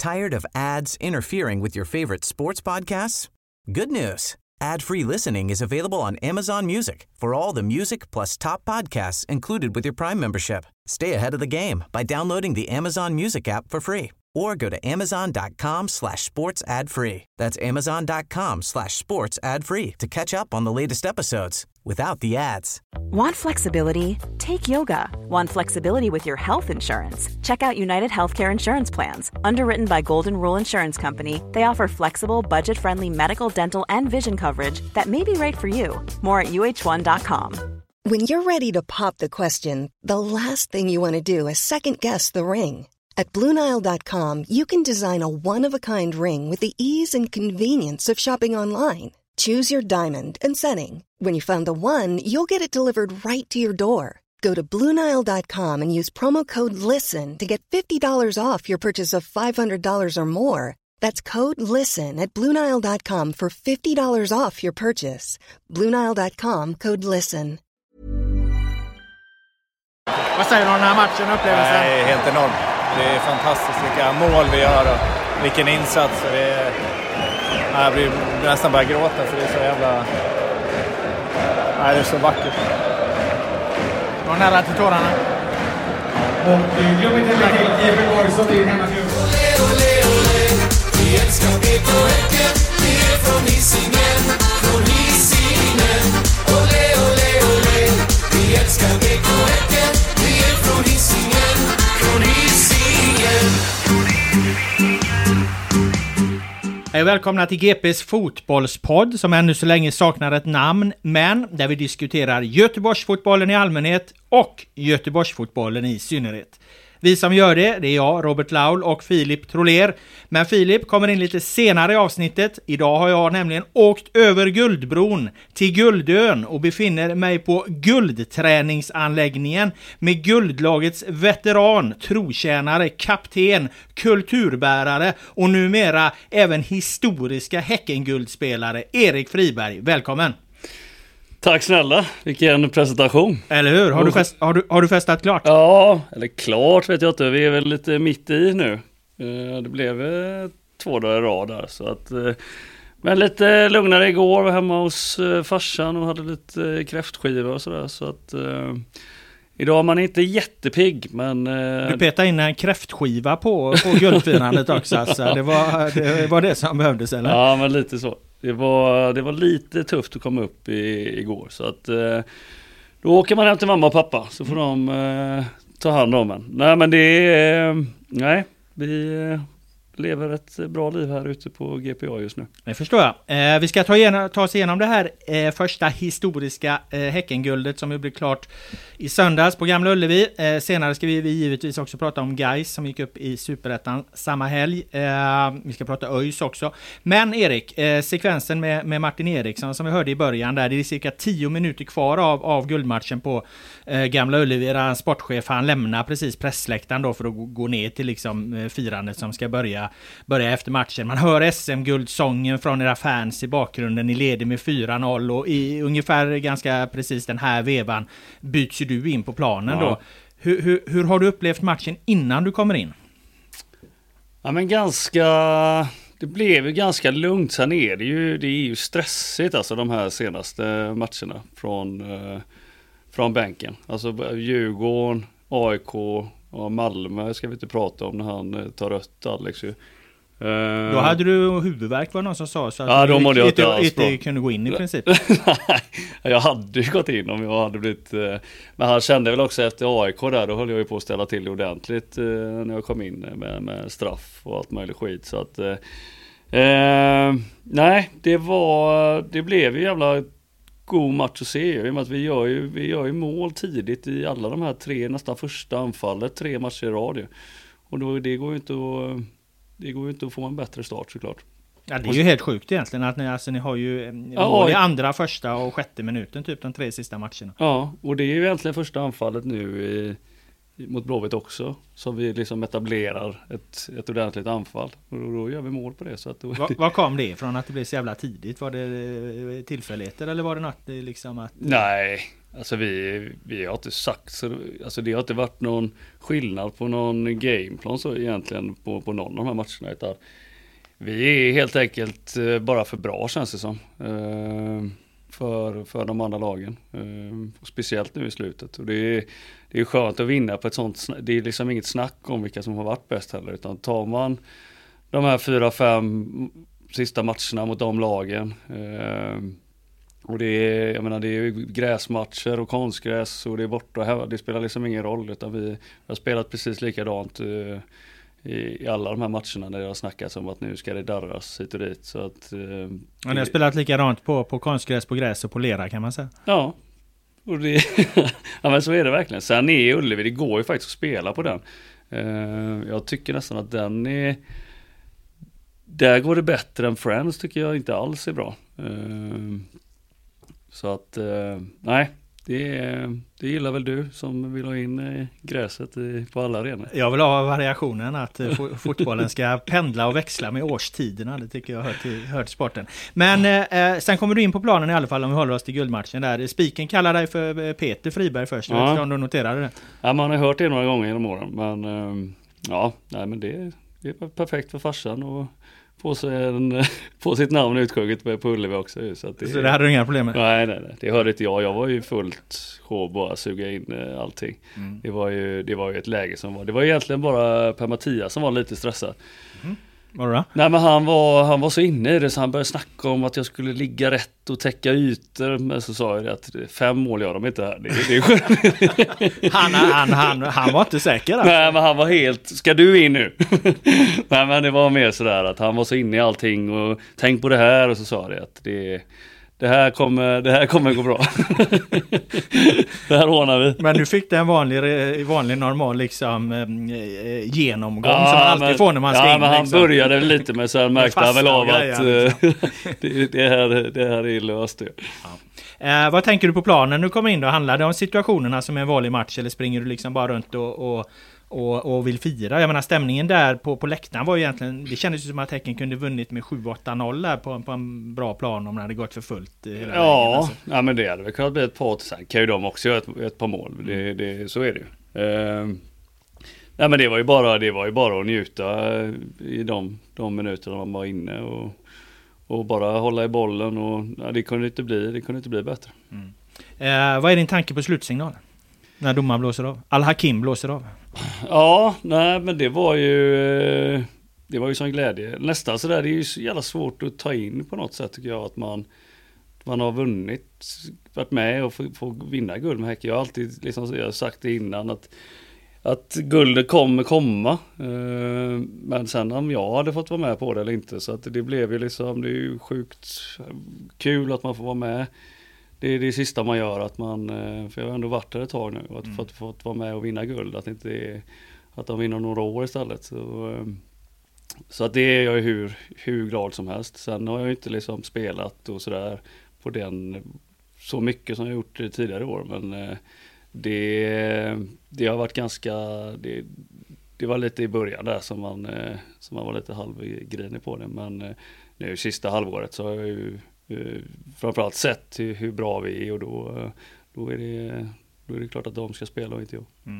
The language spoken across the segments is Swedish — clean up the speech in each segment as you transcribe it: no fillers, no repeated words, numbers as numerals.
Tired of ads interfering with your favorite sports podcasts? Good news. Ad-free listening is available on Amazon Music for all the music plus top podcasts included with your Prime membership. Stay ahead of the game by downloading the Amazon Music app for free or go to amazon.com/sports ad free. That's amazon.com/sports ad free to catch up on the latest episodes without the ads. Want flexibility? Take yoga. Want flexibility with your health insurance? Check out United Healthcare Insurance Plans. Underwritten by Golden Rule Insurance Company, they offer flexible, budget-friendly medical, dental, and vision coverage that may be right for you. More at uh1.com. When you're ready to pop the question, the last thing you want to do is second-guess the ring. At BlueNile.com, you can design a one-of-a-kind ring with the ease and convenience of shopping online. Choose your diamond and setting. When you find the one, you'll get it delivered right to your door. Go to BlueNile.com and use promo code LISTEN to get $50 off your purchase of $500 or more. That's code LISTEN at BlueNile.com for $50 off your purchase. BlueNile.com, code LISTEN. Vad säger du om den här matchen, upplevelsen? Nej, helt enorm. Det är fantastiskt vilka mål vi gör och vilken insats. Jag blir nästan bara gråta för det är så jävla... Nej, det är så vackert. Det var nära till tårarna. Och glöm inte lägga till Jeppe Borgsson i hemmaklubb. Olé, olé, olé. Vi älskar BK Häcken. Vi är från Hisingen. Från Hisingen. Olé, olé, olé. Vi älskar BK Häcken. Vi är från Hisingen. Från Hisingen. Hej och välkomna till GPs fotbollspodd som ännu så länge saknar ett namn, men där vi diskuterar Göteborgsfotbollen i allmänhet och Göteborgsfotbollen i synnerhet. Vi som gör det är jag, Robert Laul och Filip Troler. Men Filip kommer in lite senare i avsnittet. Idag har jag nämligen åkt över Guldbron till Guldön och befinner mig på guldträningsanläggningen med guldlagets veteran, trotjänare, kapten, kulturbärare och numera även historiska Häckenguld-spelare Erik Friberg. Välkommen! Tack snälla, vilken presentation. Eller hur? Har du festat klart? Ja, eller klart vet jag inte. Vi är väl lite mitt i nu. Det blev 2 dagar i rad där. Så att, men lite lugnare igår, var hemma hos farsan och hade lite kräftskiva och sådär. Så att idag är man inte jättepigg, men... Du petade in en kräftskiva på guldfirandet också. Så det var det som behövdes, eller? Ja, men lite så. Det var lite tufft att komma upp igår, så att då åker man hem till mamma och pappa så får de ta hand om en. Nej, men vi lever ett bra liv här ute på GPA just nu. Det förstår jag. Vi ska ta oss igenom det här första historiska Häckenguldet som ju blev klart i söndags på Gamla Ullevi. Senare ska vi givetvis också prata om Gais som gick upp i Superettan samma helg. Vi ska prata ÖIS också. Men Erik, sekvensen med Martin Eriksson som vi hörde i början där, det är cirka 10 minuter kvar av guldmatchen på Gamla Ullevi. Där sportchef, han lämnar precis pressläktaren då för att gå ner till liksom firandet som ska börja efter matchen. Man hör SM-guldsången från era fans i bakgrunden. Ni leder med 4-0 och i ungefär ganska precis den här vevan byts ju du in på planen då. Hur har du upplevt matchen innan du kommer in? Ja, men det blev ju ganska lugnt. Sen är det är ju stressigt alltså de här senaste matcherna från bänken. Alltså Djurgården, AIK och Malmö ska vi inte prata om när han tar rött, Alex ju. Då hade du huvudvärk var någon som sa så att då mådde jag inte kunde gå in i princip. Nej, jag hade ju gått in om jag hade blivit... Men han kände väl också efter AIK där, då höll jag ju på att ställa till ordentligt när jag kom in med straff och allt möjligt skit. Så att... nej, det blev ju jävla god match att se. I och med att vi gör ju mål tidigt i alla de här 3, nästan första anfallet, 3 matcher i rad. Och då, det går ju inte att få en bättre start såklart. Ja, det är ju helt sjukt egentligen att ni har ju mål i andra, första och 6:e minuten typ de 3 sista matcherna. Ja, och det är ju egentligen första anfallet nu mot Blåvitt också som vi liksom etablerar ett ordentligt anfall och då gör vi mål på det. Så att vad kom det ifrån att det blev så jävla tidigt? Var det tillfälligheter eller var det något liksom att... Nej, Alltså vi har inte sagt så, alltså det har inte varit någon skillnad på någon gameplan så egentligen på någon av de här matcherna, utan vi är helt enkelt bara för bra, känns det som, för de andra lagen, speciellt nu i slutet, och det är skönt att vinna på ett sånt, det är liksom inget snack om vilka som har varit bäst heller, utan tar man de här 4-5 sista matcherna mot de lagen, och det är, jag menar, det är gräsmatcher och konstgräs och det är borta och här, det spelar liksom ingen roll, utan vi har spelat precis likadant i alla de här matcherna där det har snackats om att nu ska det darras hit och dit, så att och ni har spelat likadant på konstgräs, på gräs och på lera, kan man säga. Ja, och det ja, men så är det verkligen. Sen är Ullevi, det går ju faktiskt att spela på den. Jag tycker nästan att den är, där går det bättre än Friends, tycker jag inte alls är bra. Så att nej, det gillar väl du som vill ha in gräset på alla arenor. Jag vill ha variationen att fotbollen ska pendla och växla med årstiderna. Det tycker jag hör till sporten. Men sen kommer du in på planen i alla fall, om vi håller oss till guldmatchen där. Spiken kallar dig för Peter Friberg först. Jag vet inte om du noterade det. Ja, man har hört det några gånger genom åren. Men ja, nej, men det är perfekt för farsan och få sitt namn utsjunget på Ullevi också. Så det hade du inga problem med? Nej, det hörde inte jag. Jag var ju fullt sjå bara suga in allting. Det var ju ett läge som var, det var egentligen bara Per-Mattias som var lite stressad. Vadå? Nej, men han var så inne i det så han började snacka om att jag skulle ligga rätt och täcka ytor, men så sa jag det att 5 mål gör de inte här. Det är skönt. Han var inte säker alltså. Nej, men han var helt, ska du in nu? Nej, men det var mer sådär att han var så inne i allting och tänk på det här, och så sa det att det här kommer gå bra. Det här ordnar vi. Men du fick det en vanlig normal liksom genomgång som man alltid får när man ska in. Men han liksom. Började lite med så här, märkte han väl av att det här är löst. Ja. Vad tänker du på planen nu kommer in då? Handlar det om situationerna som är en vanlig match, eller springer du liksom bara runt och vill fira? Jag menar, stämningen där på läktaren var ju egentligen, det kändes som att Häcken kunde vunnit med 7-8-0 där på en bra plan om det hade gått för fullt hela vägen, alltså. Ja, men det hade väl kunnat bli ett par, sen kan ju de också göra ett par mål, så är det ju. Nej, men det var ju bara att njuta i de minuterna man var inne och bara hålla i bollen, och det kunde inte bli bättre. Vad är din tanke på slutsignalen? När domaren blåser av? Al-Hakim blåser av? Ja, nej, men det var ju sån glädje. Nästan så där, det är ju så jävla svårt att ta in på något sätt, tycker jag, att man har varit med och får vinna guld med Häcken. Jag har alltid liksom, jag har sagt det innan att guldet kommer komma. Men sen om jag hade fått vara med på det eller inte, så att det blev ju liksom, det är ju sjukt kul att man får vara med. Det är det sista man gör, att man, för jag har ändå varit där ett tag nu, att fått vara med och vinna guld, att de vinner några år istället. Så att det är jag hur glad som helst. Sen har jag inte liksom spelat och sådär på den så mycket som jag gjort tidigare år, men det har varit ganska, det var lite i början där som man var lite halvgrinig på det, men nu sista halvåret så har jag ju framförallt sett hur bra vi är, och då är det klart att de ska spela och inte jag.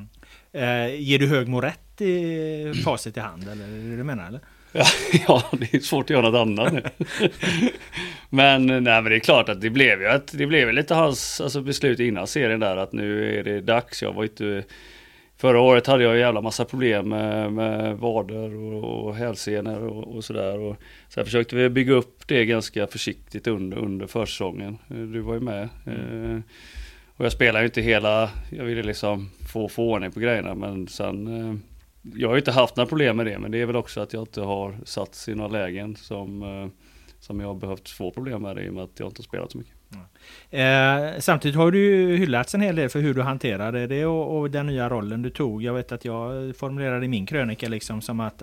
Ger du Högmo rätt i facit i hand, eller är det du menar, eller? Ja, det är svårt att göra något annat nu. men det är klart att det blev lite hans beslut innan serien där, att nu är det dags. Förra året hade jag en jävla massa problem med vader och hälsenor och sådär. Och så försökte vi bygga upp det ganska försiktigt under försäsongen. Du var ju med. Och jag spelar ju inte jag ville liksom få ordning på grejerna. Men sen, jag har ju inte haft några problem med det. Men det är väl också att jag inte har satt i några lägen som jag har behövt få problem med det, i och med att jag inte har spelat så mycket. Samtidigt har du hyllats en hel del för hur du hanterade det och den nya rollen du tog. Jag vet att jag formulerade i min krönika liksom som att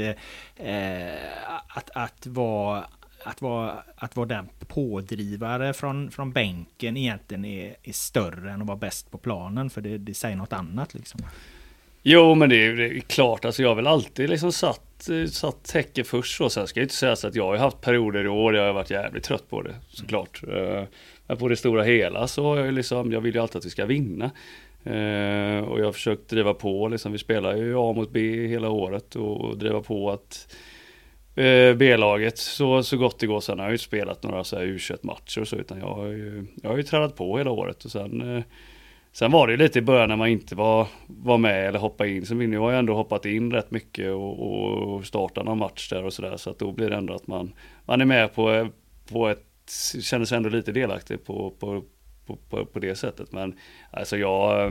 vara den pådrivare från bänken egentligen är större än att vara bäst på planen, för det säger något annat liksom. Jo, men det är klart, alltså jag har väl alltid liksom satt satt Häcken först, och sen ska jag inte säga så att jag har haft perioder i år där jag har varit jävligt trött på det, såklart. Men på det stora hela så har jag vill ju alltid att vi ska vinna. Och jag har försökt driva på, vi spelar ju A mot B hela året, och driva på att B-laget så gott det går. Sen har jag ju spelat några så här U21-matcher och så, utan jag har ju tränat på hela året. Och sen var det ju lite i början när man inte var med eller hoppade in. Så nu har jag ändå hoppat in rätt mycket och startat någon match där och sådär. Så att då blir det ändå att man är med på ett, känner sig ändå lite delaktig på det sättet. Men alltså jag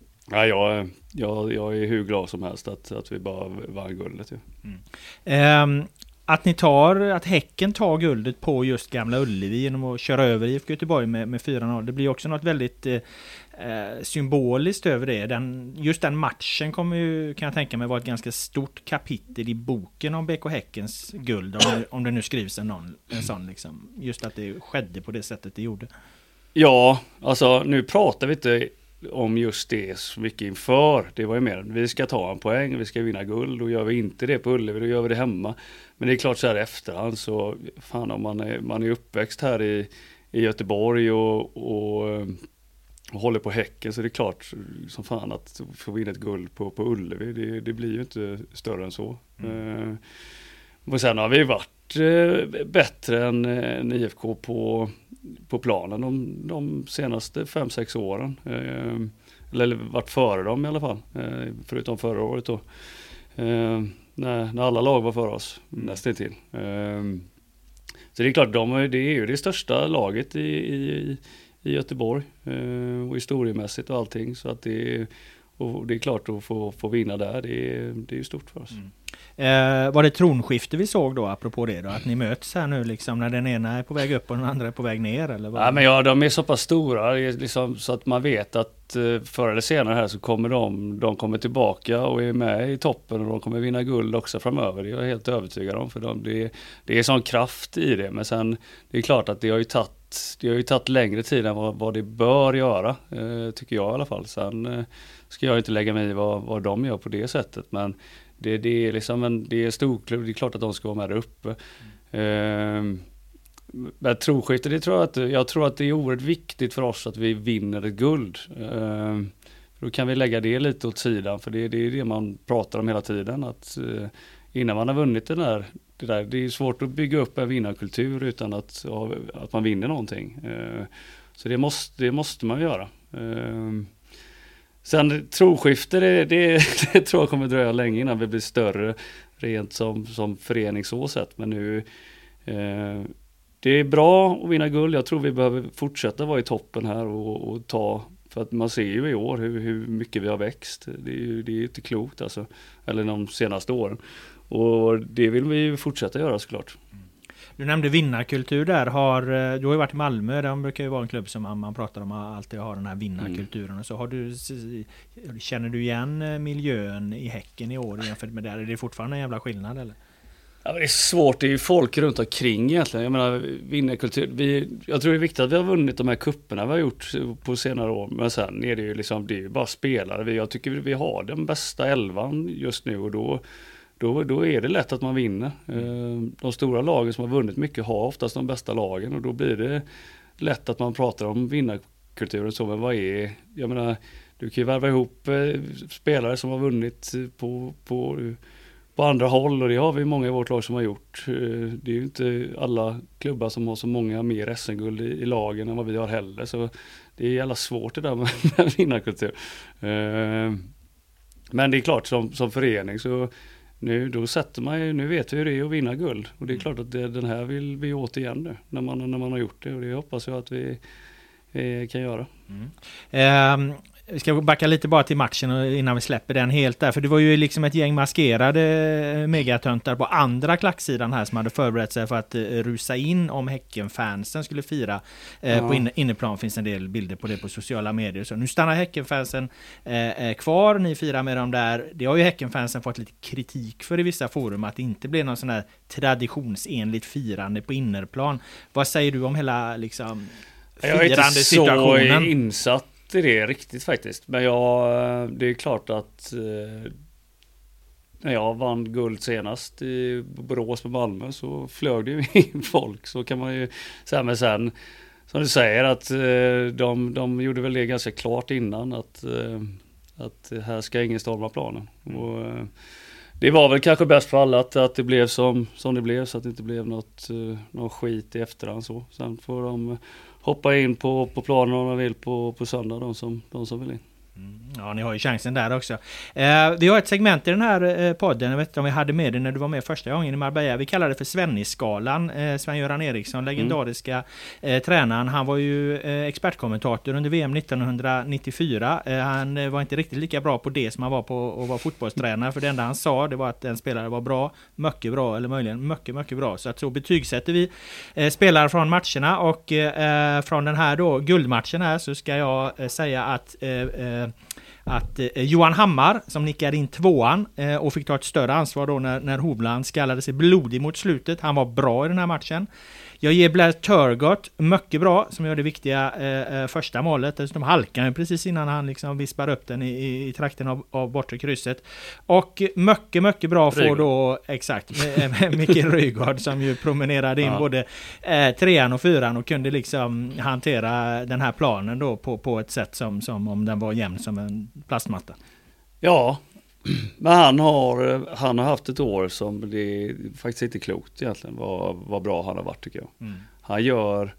är hur glad som helst att vi bara vann guldet. Ja. Att Häcken tar guldet på just Gamla Ullevi genom att köra över IFK Göteborg med 4-0. Det blir också något väldigt symboliskt över det. Just den matchen kommer ju, kan jag tänka mig, vara ett ganska stort kapitel i boken om BK Häckens guld. Om det nu skrivs en sån liksom. Just att det skedde på det sättet det gjorde. Ja, alltså nu pratar vi inte om just det så mycket inför. Det var ju mer, vi ska ta en poäng, vi ska vinna guld, och gör vi inte det på Ullevi, då gör vi det hemma. Men det är klart så här efterhand, så fan, om man är uppväxt här i Göteborg och håller på Häcken, så är det klart som fan att få vinna ett guld på Ullevi, det blir ju inte större än så. Och sen har vi varit bättre än IFK på planen de senaste 5-6 åren. Eller varit före dem i alla fall. Förutom förra året då. När alla lag var före oss, nästan till. Så det är klart, det är ju det största laget i Göteborg. Och historiemässigt och allting. Så att det är klart att få vinna där, det är ju stort för oss. Var det tronskifte vi såg då, apropå det då? Att ni möts här nu liksom, när den ena är på väg upp och den andra är på väg ner? Eller vad? Ja, men de är så pass stora liksom, så att man vet att förr eller senare här så kommer de kommer tillbaka och är med i toppen, och de kommer vinna guld också framöver. Det är jag helt övertygad om, för det är sån kraft i det. Men sen, det är klart att det har ju tagit längre tid än vad det bör göra, tycker jag i alla fall. Sen ska jag inte lägga mig i vad de gör på det sättet, men det är liksom det är en stor klubb, det är klart att de ska vara med där uppe. Men troskifte, jag tror att det är oerhört viktigt för oss att vi vinner ett guld. Då kan vi lägga det lite åt sidan, för det är det man pratar om hela tiden, att innan man har vunnit det är svårt att bygga upp en vinnarkultur utan att man vinner någonting. Så det måste man göra. Sen troskifte, det tror jag kommer dröja länge innan vi blir större rent som förening så sett. Men nu det är bra att vinna guld. Jag tror vi behöver fortsätta vara i toppen här och ta, för att man ser ju i år hur mycket vi har växt. Det är ju inte klokt alltså, eller de senaste åren. Och det vill vi ju fortsätta göra såklart. Du nämnde vinnarkultur där. Du har ju varit i Malmö, de brukar ju vara en klubb som man pratar om alltid har den här vinnarkulturen. Och så känner du igen miljön i Häcken i år jämfört med där? Är det fortfarande en jävla skillnad eller? Ja, det är svårt, det är ju folk runt omkring egentligen. Jag menar, vinnarkultur, jag tror det är viktigt att vi har vunnit de här kupperna vi har gjort på senare år. Men sen är det ju liksom, det är ju bara spelare. Jag tycker vi har den bästa 11 just nu, och då är det lätt att man vinner. De stora lagen som har vunnit mycket har oftast de bästa lagen, och då blir det lätt att man pratar om vinnarkulturen. Så, men vad är, jag menar, du kan ju värva ihop spelare som har vunnit på andra håll, och det har vi många i vårt lag som har gjort. Det är ju inte alla klubbar som har så många mer SM-guld i lagen än vad vi har heller, så det är jävla svårt det där med vinnarkultur. Men det är klart, som förening så nu sätter man ju, nu vet vi hur det är att vinna guld, och det är klart att den här vill vi återigen nu när man har gjort det, och det hoppas jag att vi kan göra. Vi ska backa lite bara till matchen innan vi släpper den helt där, för det var ju liksom ett gäng maskerade megatöntar på andra klacksidan här som hade förberett sig för att rusa in om Häckenfansen skulle fira. På inneplan finns en del bilder på det på sociala medier. Så nu stannar Häckenfansen kvar, ni firar med dem där. Det har ju Häckenfansen fått lite kritik för i vissa forum, att det inte blir någon sån här traditionsenligt firande på innerplan. Vad säger du om hela liksom firande situationen? Jag är inte så insatt i det riktigt faktiskt, men det är klart att när jag vann guld senast i Borås med Malmö så flög det ju in folk. Så kan man ju säga, men sen som du säger att de gjorde väl det ganska klart innan att här ska ingen storma planen. Och det var väl kanske bäst för alla att det blev som det blev, så att det inte blev någon skit i efterhand så. Sen får de hoppa in på planen om de vill på söndag, de som vill in. Ja, ni har ju chansen där också. Vi har ett segment i den här podden, jag vet inte om vi hade med det när du var med första gången i Marbella. Vi kallar det för Svennisskalan. Sven-Göran Eriksson, legendariska tränaren. Han var ju expertkommentator under VM 1994. Han var inte riktigt lika bra på det som han var på att vara fotbollstränare. För det enda han sa, det var att en spelare var bra, mycket bra eller möjligen mycket bra. Så att så betygsätter vi spelare från matcherna. Och från den här då guldmatchen här så ska jag säga att Johan Hammar som nickade in 2:an och fick ta ett större ansvar då när Hovland skallade sig blodig mot slutet. Han var bra i den här matchen. Jag ger Blair Turgott mycket bra, som gör det viktiga första målet. Dessutom halkade han precis innan han liksom vispar upp den i trakten av bortre krysset. Och mycket bra får då, exakt, Mikael Rygaard som ju promenerade in både 3:an och 4:an och kunde liksom hantera den här planen då på ett sätt som om den var jämn som en plastmatta. Ja, men han har haft ett år som det är faktiskt inte klokt egentligen vad bra han har varit, tycker jag. Han gör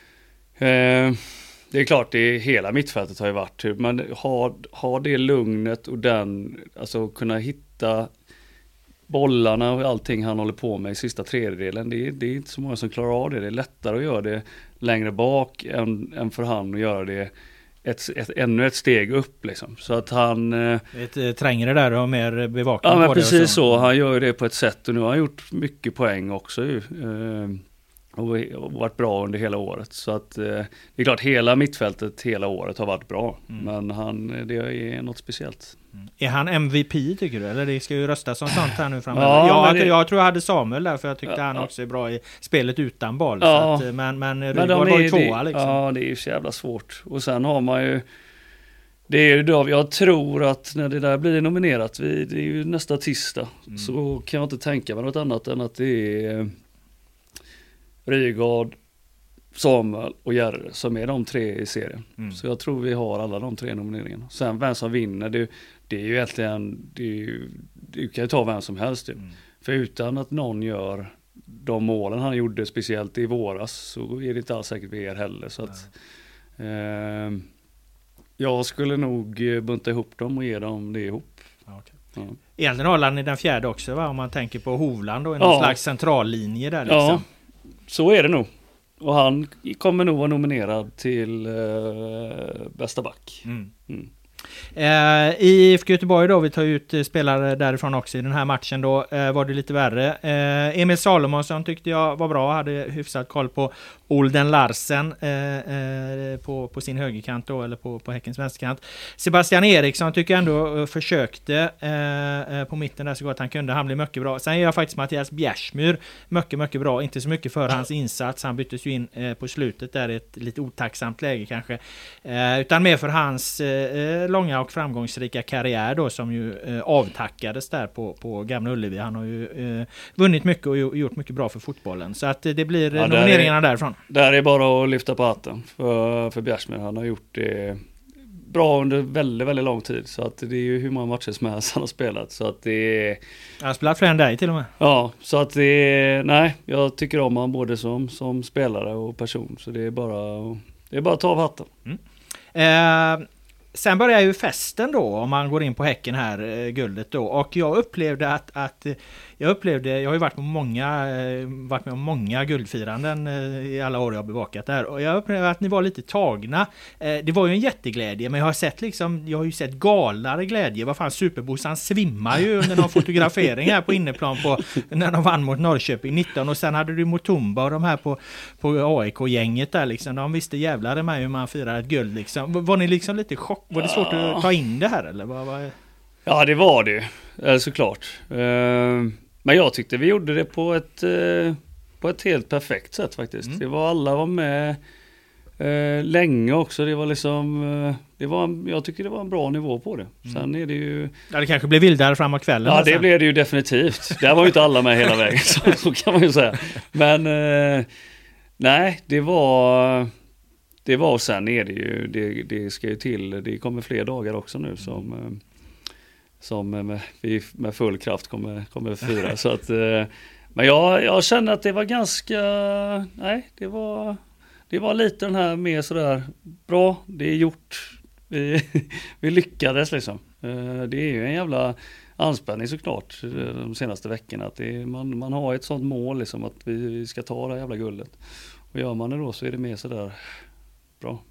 det är klart, hela mittfältet har ju varit, men har det lugnet och alltså kunna hitta bollarna och allting han håller på med i sista tredjedelen, det är inte så många som klarar av det. Det är lättare att göra det längre bak än för han att göra det ännu ett steg upp liksom. Så att han tränger det där och mer bevakning på det. Ja, men precis så. Han gör ju det på ett sätt och nu har han gjort mycket poäng också och varit bra under hela året. Så att det är klart, hela mittfältet hela året har varit bra. Men det är något speciellt. Är han MVP, tycker du? Eller det ska ju röstas som sånt här nu framöver. Jag tror jag hade Samuel där, för jag tyckte han också är bra i spelet utan boll. Ja, så att, men Rygaard var ju 2:a liksom. Ja, det är ju så jävla svårt. Och sen har man ju, det är ju då, jag tror att när det där blir nominerat, det är ju nästa tisdag, så kan jag inte tänka mig något annat än att det är Rygaard, Samuel och Jerry som är de 3 i serien. Så jag tror vi har alla de 3 nomineringarna. Sen vem som vinner, det är ju egentligen, du kan ju ta vem som helst. För utan att någon gör de målen han gjorde, speciellt i våras, så är det inte alls säkert vi är heller. Så att jag skulle nog bunta ihop dem och ge dem det ihop. Okay. Egentligen håller han i den fjärde också, va? Om man tänker på Hovland då, i någon slags centrallinje där liksom. Ja, så är det nog. Och han kommer nog vara nominerad till bästa back. I IFK Göteborg då, vi tar ut spelare därifrån också i den här matchen då, var det lite värre. Emil Salomonsson tyckte jag var bra, hade hyfsat koll på Olden Larsen på sin högerkant då, eller på Häckens vänsterkant. Sebastian Eriksson tycker jag ändå försökte på mitten där så gott han kunde. Han blev mycket bra. Sen är jag faktiskt Mattias Bjärsmyr mycket bra. Inte så mycket för hans insats. Han byttes ju in på slutet där, ett lite otacksamt läge kanske. Utan mer för hans långa och framgångsrika karriär då, som ju avtackades där på Gamla Ullevi. Han har ju vunnit mycket och gjort mycket bra för fotbollen. Så att det blir nomineringarna därifrån. Där är bara att lyfta på hatten för Bjärsmyr. Han har gjort det bra under väldigt, väldigt lång tid. Så att det är ju hur många matcher som helst han har spelat. Så att det är... Jag har spelat fler än dig till och med. Ja, så att det är... Nej, jag tycker om han både som spelare och person. Så det är bara att ta av hatten. Sen börjar ju festen då, om man går in på Häcken här, guldet då. Och jag upplevde jag har ju varit med om många guldfiranden i alla år jag har bevakat där. Och jag upplevde att ni var lite tagna. Det var ju en jätteglädje, men jag har ju sett galare glädje. Vad fan, Superbossan svimmar ju under någon fotografering här på inneplan när de vann mot Norrköping 19. Och sen hade du Mutumba och de här på AIK-gänget där liksom. De visste jävlar med hur man firar ett guld liksom. Var ni liksom lite chock? Var det svårt att ta in det här eller? Ja, det var det. Såklart. Men jag tyckte vi gjorde det på ett helt perfekt sätt faktiskt. Alla var med. länge också. Det var liksom, jag tycker det var en bra nivå på det. Sen är det ju... Ja, det kanske blev vildare framåt kvällen. Ja, det blev det ju definitivt. Där var ju inte alla med hela vägen, så kan man ju säga. Men nej, det var sen är det ju, det ska ju till, det kommer fler dagar också nu som med full kraft kommer fira. Så att, men jag känner att det var ganska, nej, det var lite den här mer sådär, bra, det är gjort, vi lyckades liksom. Det är ju en jävla anspänning såklart de senaste veckorna, att man har ett sånt mål liksom, att vi ska ta det här jävla guldet. Och gör man det då så är det mer sådär bra.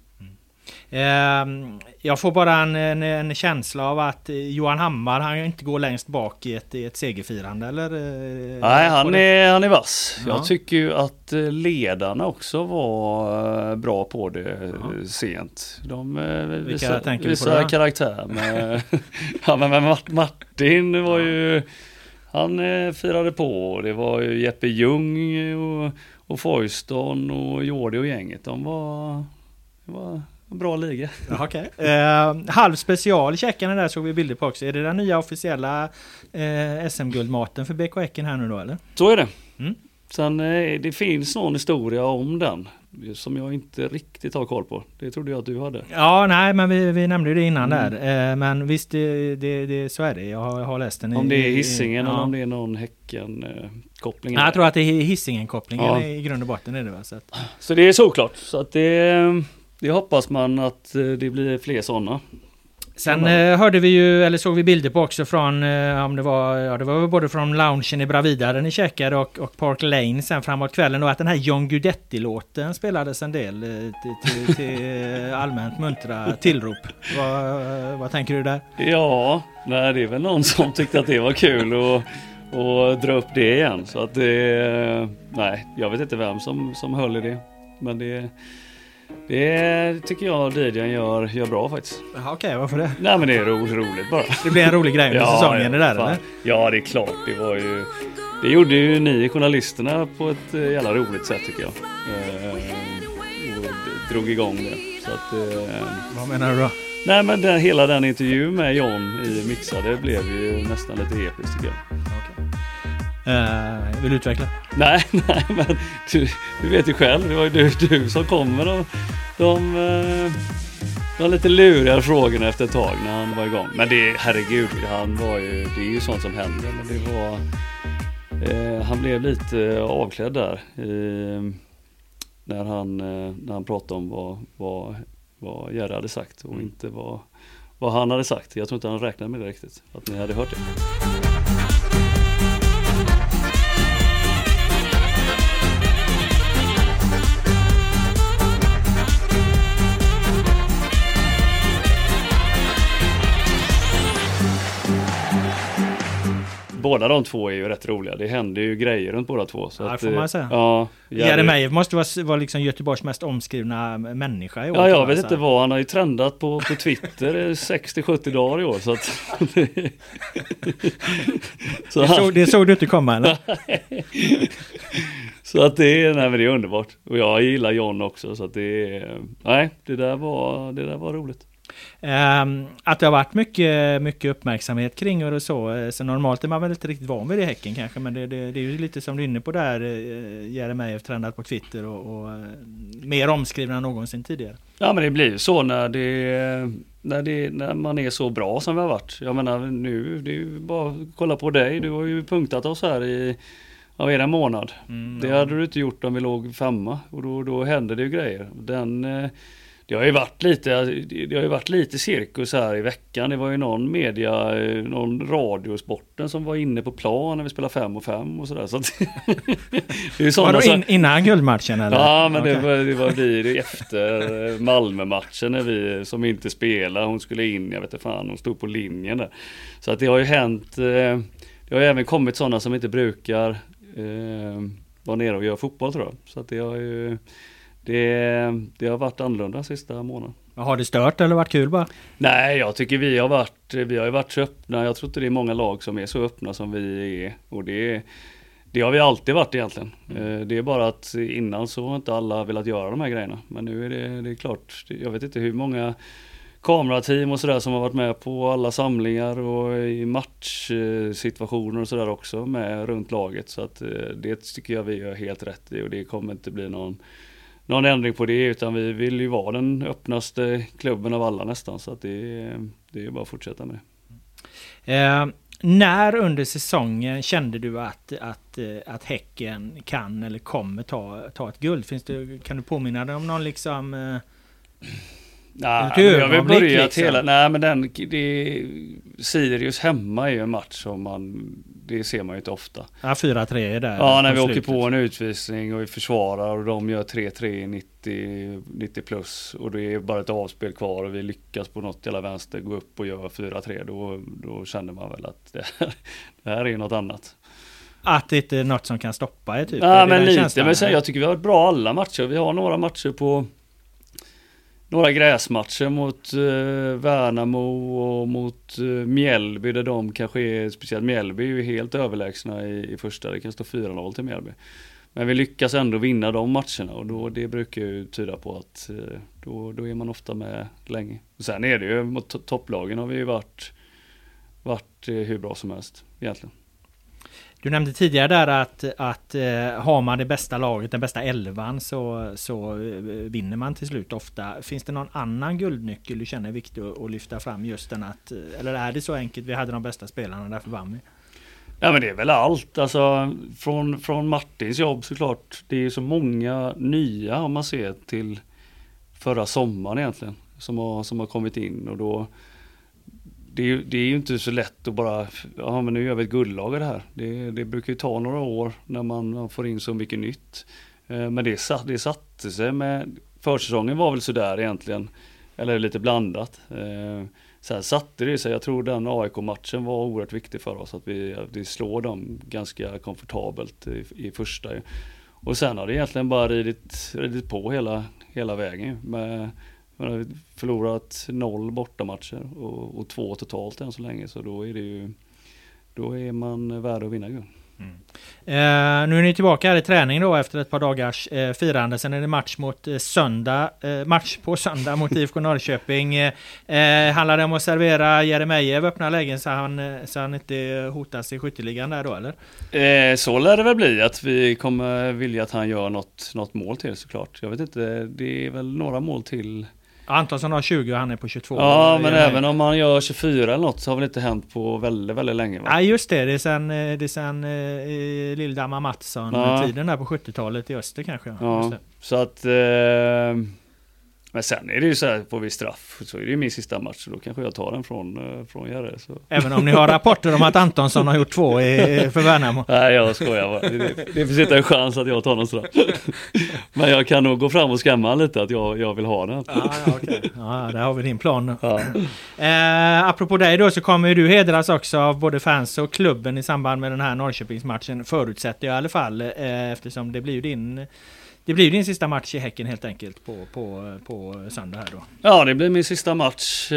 Jag får bara en känsla av att Johan Hammar, han inte går längst bak i ett segerfirande, eller? Nej, han är vass. Ja. Jag tycker ju att ledarna också var bra på det sent. De visar karaktär. Men Martin var ju, han firade på. Det var ju Jeppe Ljung och Foyston och Jordi och gänget. Det var en bra liga. Okay. Halv special checkarna där såg vi bilder på också. Är det den nya officiella SM-guldmaten för BK Häcken här nu då, eller? Så är det. Sen det finns någon historia om den som jag inte riktigt har koll på. Det trodde jag att du hade. Ja, nej, men vi nämnde ju det innan där. Men visst, det så är det. Jag har läst den. Om det är Hisingen eller om det är någon Häcken-koppling. Nej, jag tror att det är Hisingen-kopplingen i grund och botten är det, va? Så det är såklart. Så att det hoppas man att det blir fler sådana. Sen hörde vi ju, eller såg vi bilder på också från, det var både från loungen i Bravida där ni checkade och Park Lane sen framåt kvällen, och att den här John Guidetti-låten spelades en del till allmänt muntra tillrop. Vad tänker du där? Ja, nej, det är väl någon som tyckte att det var kul och dra upp det igen. Så att nej, jag vet inte vem som höll i det. Men det tycker jag DJ:n gör bra faktiskt. Okej, varför det? Nej, men det är roligt bara. Det blir en rolig grej med säsongen det där, eller? Ja, det är klart. Det gjorde ju ni journalisterna på ett jävla roligt sätt tycker jag. Och drog igång det. Så att, vad menar du då? Nej, men hela den intervjun med John i Mixade blev ju nästan lite episkt tycker jag. Vill du utveckla? Nej, men du vet ju själv, det var ju du som kommer och de lite luriga frågorna efter ett tag när han var igång. Men herregud, det är ju sånt som händer, men det var han blev lite avklädd där när han pratade om vad Jerry hade sagt och inte vad han hade sagt. Jag tror inte han räknade med det riktigt, att ni hade hört det. Båda de två är ju rätt roliga. Det händer ju grejer runt båda två. Så får man säga. Ja, Jeremejeff måste vara liksom Göteborgs mest omskrivna människa i år. Ja, jag vet inte vad. Han har ju trendat på Twitter 60-70 dagar i år. Så att det såg du inte komma, eller? Så att det är underbart. Och jag gillar John också. Så att det där var roligt. Att det har varit mycket uppmärksamhet kring och så normalt är man väl inte riktigt van vid det i Häcken kanske, men det är ju lite som du är inne på där, Jeremejeff trendat på Twitter och mer omskrivna än någonsin tidigare. Ja, men det blir ju så när man är så bra som vi har varit. Jag menar nu, det är ju bara kolla på dig, du har ju punktat oss här i en månad. Det hade du inte gjort om vi låg 5 och då händer det ju grejer. Det har ju varit lite cirkus här i veckan. Det var ju någon radiosporten som var inne på plan när vi spelade 5-5 och sådär. Så det är ju sådana innan guldmatchen eller? Ja, men det var efter Malmö-matchen när vi som inte spelade, hon skulle in, jag vet inte fan, hon stod på linjen där. Så att det har ju hänt, det har ju även kommit sådana som inte brukar vara nere och göra fotboll tror jag. Så att det har ju det har varit annorlunda sista månaden. Har det stört eller varit kul bara? Nej, jag tycker vi har varit så öppna. Jag tror inte det är många lag som är så öppna som vi är. Och det Det har vi alltid varit egentligen. Det är bara att innan så har inte alla velat göra de här grejerna. Men nu är det klart, jag vet inte hur många kamerateam och sådär som har varit med på alla samlingar och i matchsituationer och sådär också med runt laget. Så att det tycker jag vi gör helt rätt i, och det kommer inte bli någon ändring på det, utan vi vill ju vara den öppnaste klubben av alla nästan, så att det är bara att fortsätta med det. När under säsongen kände du att Häcken kan eller kommer ta ett guld? Kan du påminna dig om någon liksom... jag vill börja liksom. Sirius hemma är ju en match som det ser man ju inte ofta. Ja, 4-3 är där. Ja, när vi åker på en utvisning och vi försvarar och de gör 3-3 90 plus och det är bara ett avspel kvar och vi lyckas på något jävla vänster gå upp och göra 4-3, då känner man väl att det här är något annat. Att det inte är något som kan stoppa typ. Ja, men lite. Men sen, jag tycker vi har varit bra alla matcher. Vi har några matcher på några gräsmatcher mot Värnamo och mot Mjällby, där de kanske är, speciellt Mjällby är ju helt överlägsna i första. Det kan stå 4-0 till Mjällby. Men vi lyckas ändå vinna de matcherna, och det brukar ju tyda på att då är man ofta med länge. Och sen är det ju mot topplagen har vi ju varit hur bra som helst egentligen. Du nämnde tidigare där att har man det bästa laget, den bästa elvan, så vinner man till slut ofta. Finns det någon annan guldnyckel du känner är viktig att lyfta fram, just den eller är det så enkelt, vi hade de bästa spelarna, därför vann vi? Ja, men det är väl allt. Alltså, från Martins jobb såklart. Det är så många nya, om man ser till förra sommaren egentligen, som har kommit in, och då det är ju inte så lätt att bara, men nu gör vi ett guldlag i det här. Det brukar ju ta några år när man får in så mycket nytt. Men det satte sig med, försäsongen var väl sådär egentligen, eller lite blandat. Sen satte det sig, jag tror den AIK-matchen var oerhört viktig för oss, att vi slår dem ganska komfortabelt i första. Och sen har det egentligen bara ridit på hela vägen med förlorat 0 bortamatcher och 2 totalt än så länge, så då är man värd att vinna guld. Nu är ni tillbaka här i träning då efter ett par dagars firande. Sen är det match på söndag mot IFK Norrköping. Handlar det om att servera Jeremejeff öppna lägen så han inte hotas i skytteligan där då, eller? Så lär det väl bli, att vi kommer vilja att han gör något mål till, såklart. Jag vet inte, det är väl några mål till. Antonsson har 20 och han är på 22. Ja, men även om man gör 24 eller något så har väl inte hänt på väldigt, väldigt länge, va? Ja, just det. Det är sen Lilldamma Mattsson-tiden där på 70-talet i öster kanske. Ja, så att... Men sen är det ju så här, får vi straff så är det ju min sista match, så då kanske jag tar den från Jerre. Så. Även om ni har rapporter om att Antonsson har gjort 2 för Värnamo. Nej, jag skojar bara. Det finns inte en chans att jag tar någon straff. Men jag kan nog gå fram och skämma lite att jag vill ha den. Ja, okej. Ja, där har vi din plan. Ja. Apropå dig då, så kommer ju du hedras också av både fans och klubben i samband med den här Norrköpingsmatchen, förutsätter jag i alla fall, eftersom det blir ju din sista match i Häcken helt enkelt på söndag här då. Ja, det blir min sista match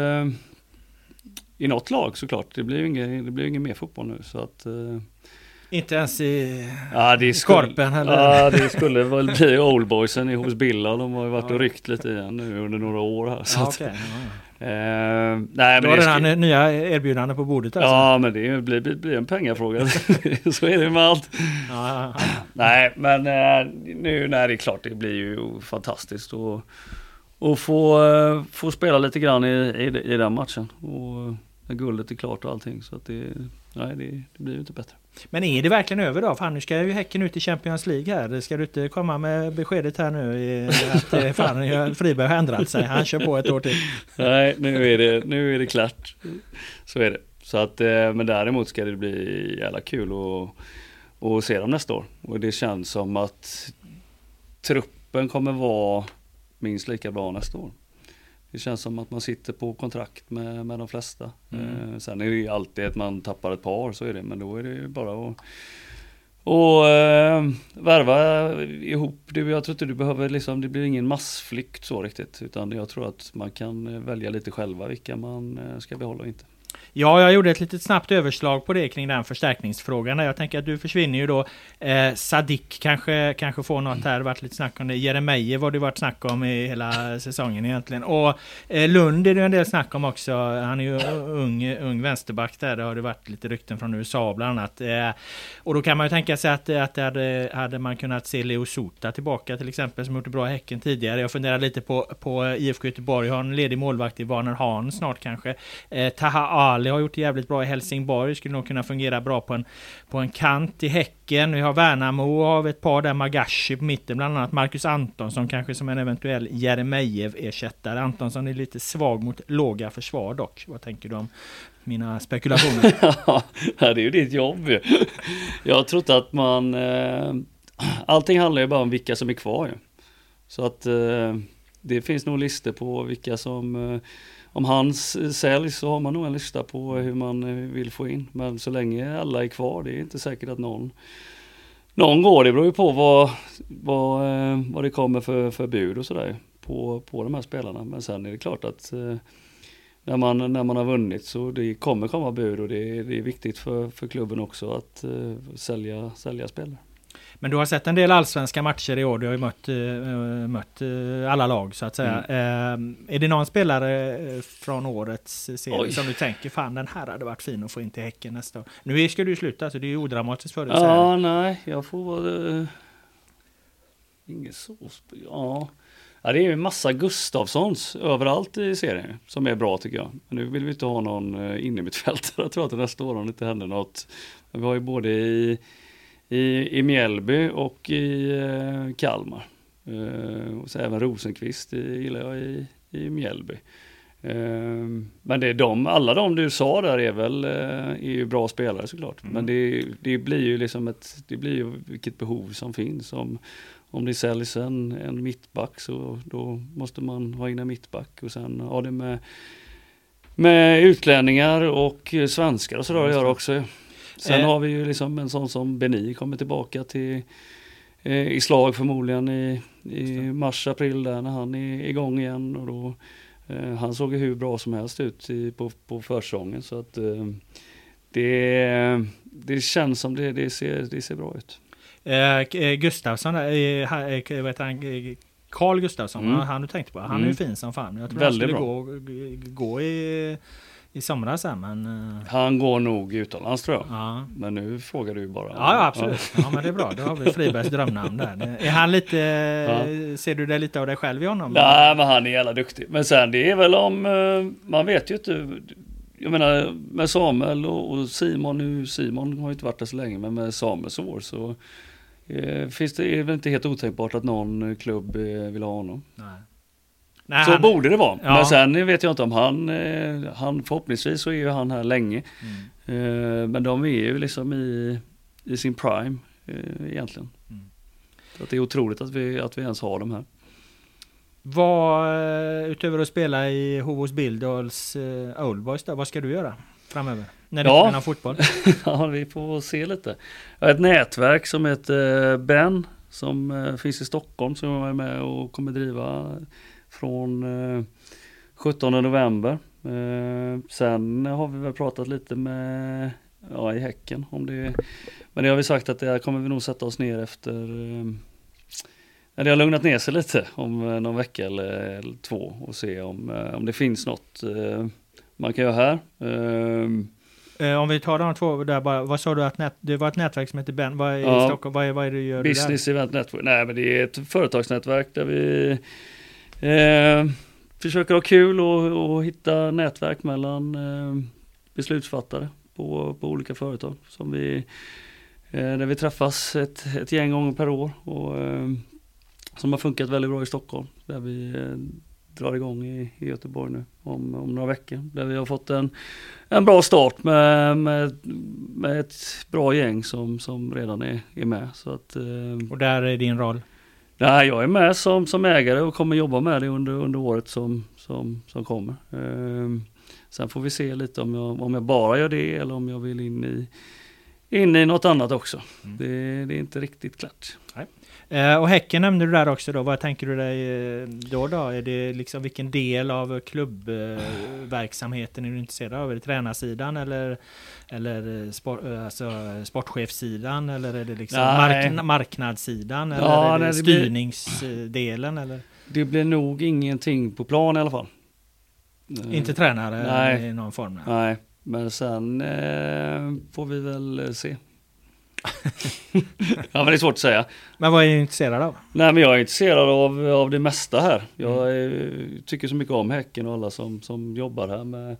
i något lag såklart. Det blir ju ingen mer fotboll nu, så att... Inte ens i Skorpen eller? Ja, det skulle väl bli Oldboysen hos Billa. De har ju varit och ryckt lite igen nu under några år här. Så okay. Nej, men det här nya erbjudande på bordet alltså. Ja, men det blir en pengafråga. Så är det med allt. Ja. Nej, men nu när det är klart, det blir ju fantastiskt och få spela lite grann i den matchen, och guldet är klart och allting, så att det blir ju inte bättre. Men är det verkligen över då? Fan, nu ska ju Häcken ut i Champions League här. Ska du inte komma med beskedet här nu att Friberg har ändrat sig? Han kör på ett år till. Nej, nu är det klart. Så är det. Så att, men däremot ska det bli jävla kul att se dem nästa år. Och det känns som att truppen kommer vara minst lika bra nästa år. Det känns som att man sitter på kontrakt med de flesta. Sen är det ju alltid att man tappar ett par, så är det. Men då är det ju bara att värva ihop. Jag tror inte du behöver det blir ingen massflykt så riktigt. Utan jag tror att man kan välja lite själva vilka man ska behålla och inte. Ja, jag gjorde ett litet snabbt överslag på det kring den förstärkningsfrågan. Jag tänker att du försvinner ju då. Sadik kanske får något här. Det har varit lite snack om det. Jeremejeff var det varit snack om i hela säsongen egentligen. Och Lund är det en del snack om också. Han är ju ung vänsterback där. Det har det varit lite rykten från USA bland annat. Och då kan man ju tänka sig att hade man kunnat se Leo Sota tillbaka till exempel, som gjort det bra i Häcken tidigare. Jag funderar lite på IFK Göteborg. Har en ledig målvakt i Warner Hahn snart kanske. Taha Ali har gjort det jävligt bra i Helsingborg. Skulle nog kunna fungera bra på en kant i Häcken. Vi har Värnamo och har ett par där, Magashi på mitten, bland annat Marcus Antonsson kanske som en eventuell Jeremejeff-ersättare. Antonsson är lite svag mot låga försvar dock. Vad tänker du om mina spekulationer? Ja, det är ju ditt jobb. Jag har trott att allting handlar ju bara om vilka som är kvar ju. Så att det finns nog listor på vilka som... Om han säljs så har man nog en lista på hur man vill få in. Men så länge alla är kvar, det är inte säkert att någon går. Det beror ju på vad det kommer för bud och sådär på de här spelarna. Men sen är det klart att när man har vunnit så det kommer komma bud, och det är viktigt för klubben också att sälja spelare. Men du har sett en del allsvenska matcher i år. Du har ju mött alla lag så att säga. Är det någon spelare från årets serie som du tänker, fan den här hade varit fin att få in till Häcken nästa år? Nu ska du ju sluta så det är ju odramatiskt för dig. Ja, nej, jag får vara... Inget så... Ja, det är ju en massa Gustafssons överallt i serien som är bra tycker jag. Men nu vill vi inte ha någon innermittfältare. Jag tror att det nästa år om det inte händer något. Vi har ju både i Mjällby och i Kalmar. Och så även Rosenqvist gillar jag i Mjällby. Men det är alla de du sa där är ju bra spelare såklart. Men det blir ju liksom det blir ju vilket behov som finns. Om det säljs en mittback så då måste man ha in en mittback, och sen ha det med utlänningar och svenskar och sådär att göra också. Sen har vi ju liksom en sån som Beni kommer tillbaka till i slag förmodligen i mars-april där när han är igång igen, och då han såg ju hur bra som helst ut på försäsongen, så att det känns som det ser bra ut. Gustafsson vet han, Carl Gustafsson, han du tänkte på, han är ju fin som fan. Jag tror väldigt han skulle gå i somras här, men... Han går nog utomlands tror jag. Ja. Men nu frågar du bara. Ja, absolut. Ja, men det är bra. Då har vi Fribergs drömnamn där. Är han lite... Ser du det lite av dig själv i honom? Nej, men han är jävla duktig. Men sen det är väl om... Man vet ju inte... Jag menar, med Samuel och Simon nu... Simon har ju inte varit där så länge, men med Samuels år så... är väl inte helt otänkbart att någon klubb vill ha honom. Nej, så borde det vara. Ja. Men sen vet jag inte om han förhoppningsvis så är ju han här länge. Men de är ju liksom i sin prime egentligen. Så att det är otroligt att vi ens har dem här. Utöver att spela i Hovås Billdals Old Boys där, vad ska du göra framöver? När du spelar fotboll? Ja, vi får se lite. Jag har ett nätverk som heter Ben som finns i Stockholm som jag är med och kommer driva från 17 november. Sen har vi väl pratat lite med i Häcken om det. Men det har vi sagt att det kommer vi nog sätta oss ner efter när det har lugnat ner sig lite om någon vecka eller två och se om det finns något man kan göra här. Om vi tar de två där bara, vad sa du att det var ett nätverk som heter Ben, vad är i Stockholm, vad är det du gör? Business Event Network. Nej, men det är ett företagsnätverk där vi försöker ha kul och hitta nätverk mellan beslutsfattare på olika företag som där vi träffas ett gäng gånger per år och som har funkat väldigt bra i Stockholm, där vi drar igång i Göteborg nu om några veckor, där vi har fått en bra start med ett bra gäng som redan är med. Så att, och där är din roll? Nej, jag är med som ägare och kommer jobba med det under året som kommer. Sen får vi se lite om jag bara gör det eller om jag vill in in i något annat också. Det är inte riktigt klart. Och Häcken nämnde du där också då. Vad tänker du dig då? Är det liksom vilken del av klubbverksamheten är du intresserad av? Är det tränarsidan eller sportchefssidan? Eller är det liksom marknadssidan? Eller är det styrningsdelen? Eller? Det blir nog ingenting på plan i alla fall. Inte tränare i någon form? Nej, men sen får vi väl se. Ja, men det är svårt att säga. Men vad är du intresserad av? Nej, men jag är intresserad av det mesta här. Jag tycker så mycket om Häcken och alla som jobbar här med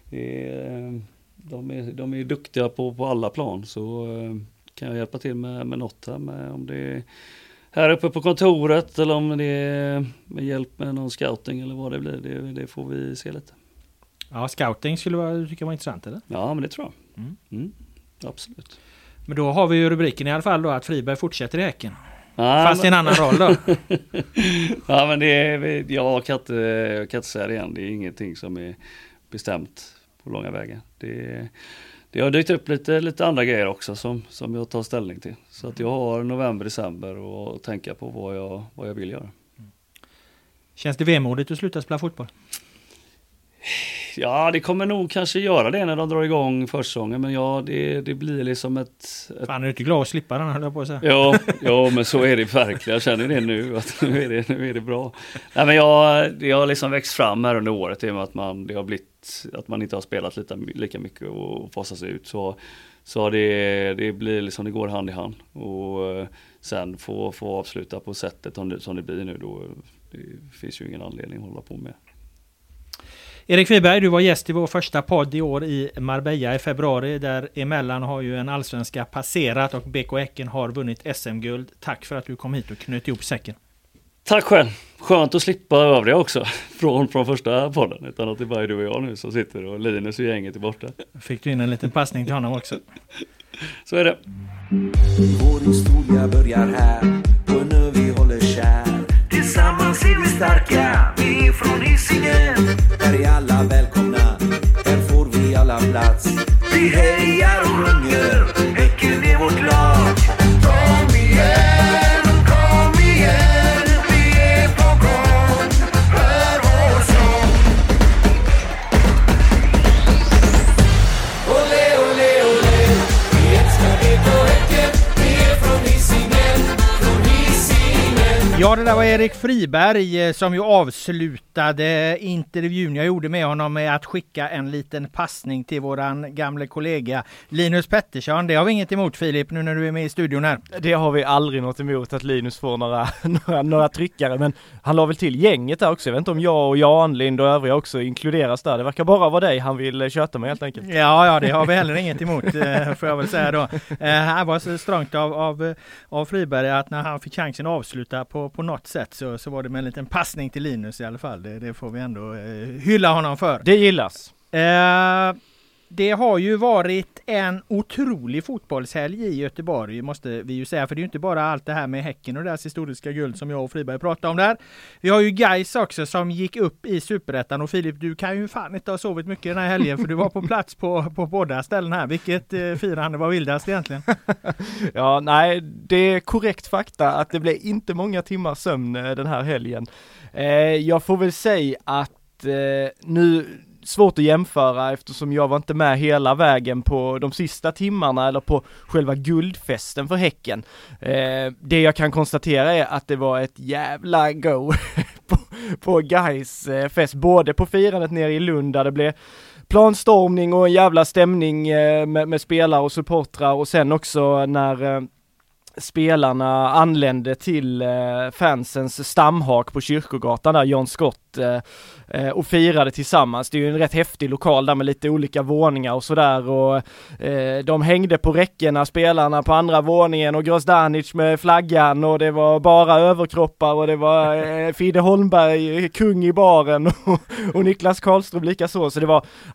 de är duktiga på alla plan, så kan jag hjälpa till med något här, om det är här uppe på kontoret eller om det är med hjälp med någon scouting eller vad det blir, det får vi se lite. Ja, scouting skulle tycka var intressant, eller? Ja, men det tror jag. Absolut. Men då har vi ju rubriken i alla fall då, att Friberg fortsätter i Häcken. Fast i en annan roll då. Ja, men jag kan inte säga det igen. Det är ingenting som är bestämt på långa vägar. Det har dykt upp lite andra grejer också som jag tar ställning till. Så att jag har november, december och tänka på vad jag vill göra. Känns det vemodigt att sluta spela fotboll? Ja, det kommer nog kanske göra det när de drar igång försäsongen, men ja, det blir liksom ett... Fan, är du inte glad att slippa den, höll jag på att säga. Ja, men så är det verkligen. Jag känner det nu, att nu är det bra. Nej, men det har liksom växt fram här under året i och med att man inte har spelat lika mycket och fasas ut, så det blir liksom, det går hand i hand, och sen få avsluta på sättet som det blir nu, då det finns ju ingen anledning att hålla på med. Erik Friberg, du var gäst i vår första podd i år i Marbella i februari. Däremellan har ju en allsvenska passerat och BK Häcken har vunnit SM-guld. Tack för att du kom hit och knöt ihop säcken. Tack själv. Skönt att slippa övriga också från första podden, utan att det bara är du och jag nu som sitter och Linus och gänget är borta. Fick du in en liten passning till honom också. Så är det. Vår historia börjar här, på en ö vi håller kär. Tillsammans är vi starka, vi är från Hisingen. Här är alla välkomna, här får vi alla plats. Vi hejar och sjunger, Häcken är vårt lag. Kom igen, vi är på gång. Hör vår sång. Olé, olé, olé, vi älskar BK Häcken. Vi är från Hisingen, från Hisingen. Ja, det där var Erik Friberg som ju avslutade intervjun jag gjorde med honom med att skicka en liten passning till våran gamla kollega Linus Pettersson. Det har vi inget emot, Filip, nu när du är med i studion här. Det har vi aldrig något emot, att Linus får några tryckare, men han la väl till gänget där också. Jag vet inte om jag och Jan Lind och övriga också inkluderas där. Det verkar bara vara dig han vill köta med helt enkelt. Ja, det har vi heller inget emot, får jag väl säga då. Här var så strångt av Friberg att när han fick chansen att avsluta på något sätt så var det med en liten passning till Linus i alla fall. Det får vi ändå hylla honom för. Det gillas. Det har ju varit en otrolig fotbollshelg i Göteborg, måste vi ju säga, för det är ju inte bara allt det här med Häcken och deras historiska guld som jag och Friberg pratade om där. Vi har ju Gais också som gick upp i Superettan, och Filip, du kan ju fan inte ha sovit mycket den här helgen, för du var på plats på båda ställen här. Vilket firande var vildast egentligen? Ja, nej, det är korrekt fakta att det blev inte många timmar sömn den här helgen. Jag får väl säga att nu svårt att jämföra eftersom jag var inte med hela vägen på de sista timmarna eller på själva guldfesten för Häcken. Det jag kan konstatera är att det var ett jävla go på Gais fest, både på firandet nere i Lund där det blev planstormning och en jävla stämning med spelare och supportrar, och sen också när spelarna anlände till fansens stamhak på Kyrkogatan där, John Scott, och firade tillsammans. Det är ju en rätt häftig lokal där med lite olika våningar och sådär, och de hängde på räckena, spelarna på andra våningen, och Grozdanic med flaggan, och det var bara överkroppar, och det var Fide Holmberg, kung i baren, och Niklas Karlström lika så det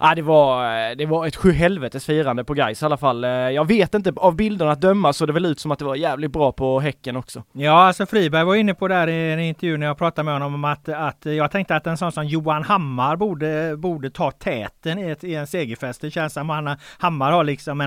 var ett sjuhelvetes firande på Gais i alla fall. Jag vet inte, av bilderna att döma så det väl ut som att det var jävligt bra på Häcken också. Ja, alltså Friberg var inne på där i en intervju när jag pratade med honom om att jag tänkte att en sån som Johan Hammar borde ta täten i en segerfest. Det känns som att Hammar har liksom en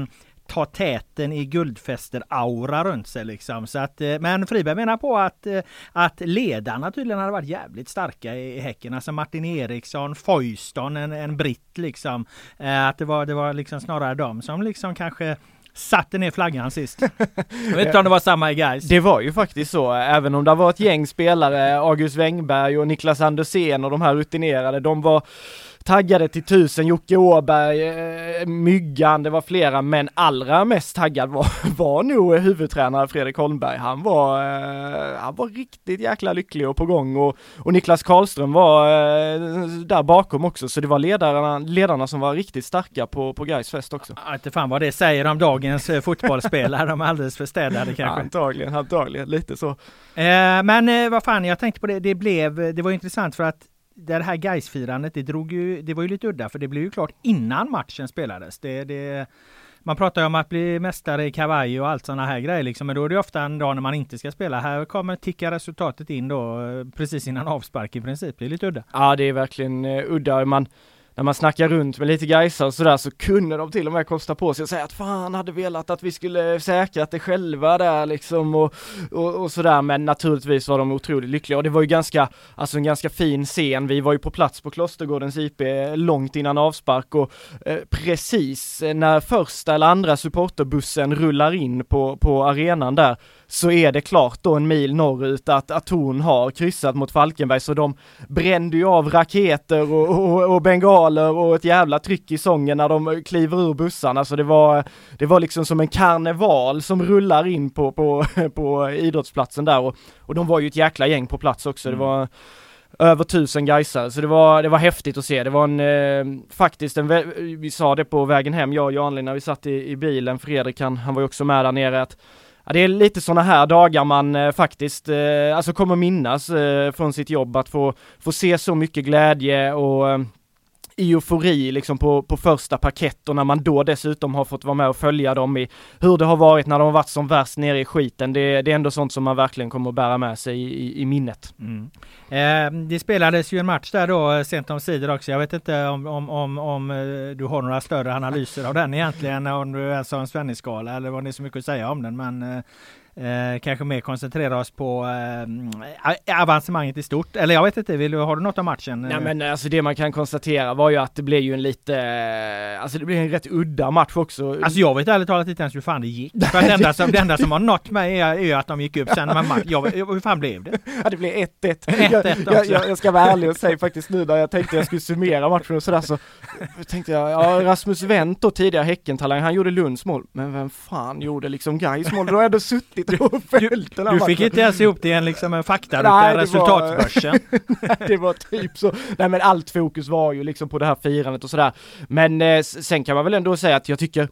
ta täten i guldfester-aura runt sig liksom. Så att, men Friberg menar på att ledarna tydligen hade varit jävligt starka i Häcken. Alltså Martin Eriksson, Foyston, en britt liksom. Att det var liksom snarare de som liksom kanske satte ner flaggan sist. Jag vet inte om det var samma i Gais. Det var ju faktiskt så, även om det var ett gäng spelare, August Wengberg och Niklas Andersén och de här rutinerade, de var taggade till 1000, Jocke Åberg, Myggan, det var flera, men allra mest taggad var nog huvudtränare Fredrik Holmberg. Han var riktigt jäkla lycklig och på gång, och Niklas Karlström var där bakom också, så det var ledarna som var riktigt starka på Gais fest också. Jag vet inte fan vad det säger om dagens fotbollsspelare, de är alldeles för städade kanske. Antagligen, lite så. Men vad fan, jag tänkte på det, det var intressant för att det här Gais-firandet, det var ju lite udda, för det blev ju klart innan matchen spelades. Man pratar ju om att bli mästare i kavaj och allt sådana här grejer liksom, men då är det ofta en dag när man inte ska spela. Här kommer ticka resultatet in då precis innan avspark i princip. Det är lite udda. Ja, det är verkligen udda. När man snackar runt med lite Gaisar och sådär, så kunde de till och med kosta på sig och säga att fan hade velat att vi skulle säkra det själva där liksom och sådär, men naturligtvis var de otroligt lyckliga, och det var ju en ganska fin scen. Vi var ju på plats på Klostergårdens IP långt innan avspark, och precis när första eller andra supporterbussen rullar in på arenan där, så är det klart då en mil norrut att Torn har kryssat mot Falkenberg, så de brände ju av raketer och bengaler och ett jävla tryck i sången när de kliver ur bussarna. Så det var liksom som en karneval som rullar in på idrottsplatsen där, och de var ju ett jäkla gäng på plats också. Det var över 1000 Gaisare, så det var häftigt att se. Det var vi sa det på vägen hem, jag och Janlin, när vi satt i bilen. Fredrik han var ju också med där nere, att det är lite såna här dagar man faktiskt kommer minnas från sitt jobb, att få se så mycket glädje och eufori liksom på första parkett, och när man då dessutom har fått vara med och följa dem i hur det har varit när de har varit som värst nere i skiten. Det är ändå sånt som man verkligen kommer att bära med sig i minnet. Det spelades ju en match där då sent om sidor också. Jag vet inte om du har några större analyser av den egentligen, om du är en Svennis-skala eller vad det är så mycket att säga om den, men kanske mer koncentrera oss på avancemanget i stort. Eller jag vet inte, har du något av matchen? Nej, men alltså det man kan konstatera var ju att det blev ju det blev en rätt udda match också. Alltså jag vet ärligt talat inte ens hur fan det gick. För det enda som har nått mig är ju att de gick upp sen. Men hur fan blev det? Ja, det blev 1-1. Jag ska vara ärlig och säga faktiskt nu, när jag tänkte jag skulle summera matchen och sådär, så tänkte jag, Rasmus Wendt då, tidigare Häckentalang, han gjorde Lunds mål. Men vem fan gjorde liksom Gais mål? Då har jag ändå suttit och följt den här matchen. Du fick inte ens ihop det en fakta utan resultatbörsen. Nej, det var typ så. Nej, men allt fokus var ju liksom på det här firandet och sådär. Men sen kan man väl ändå säga att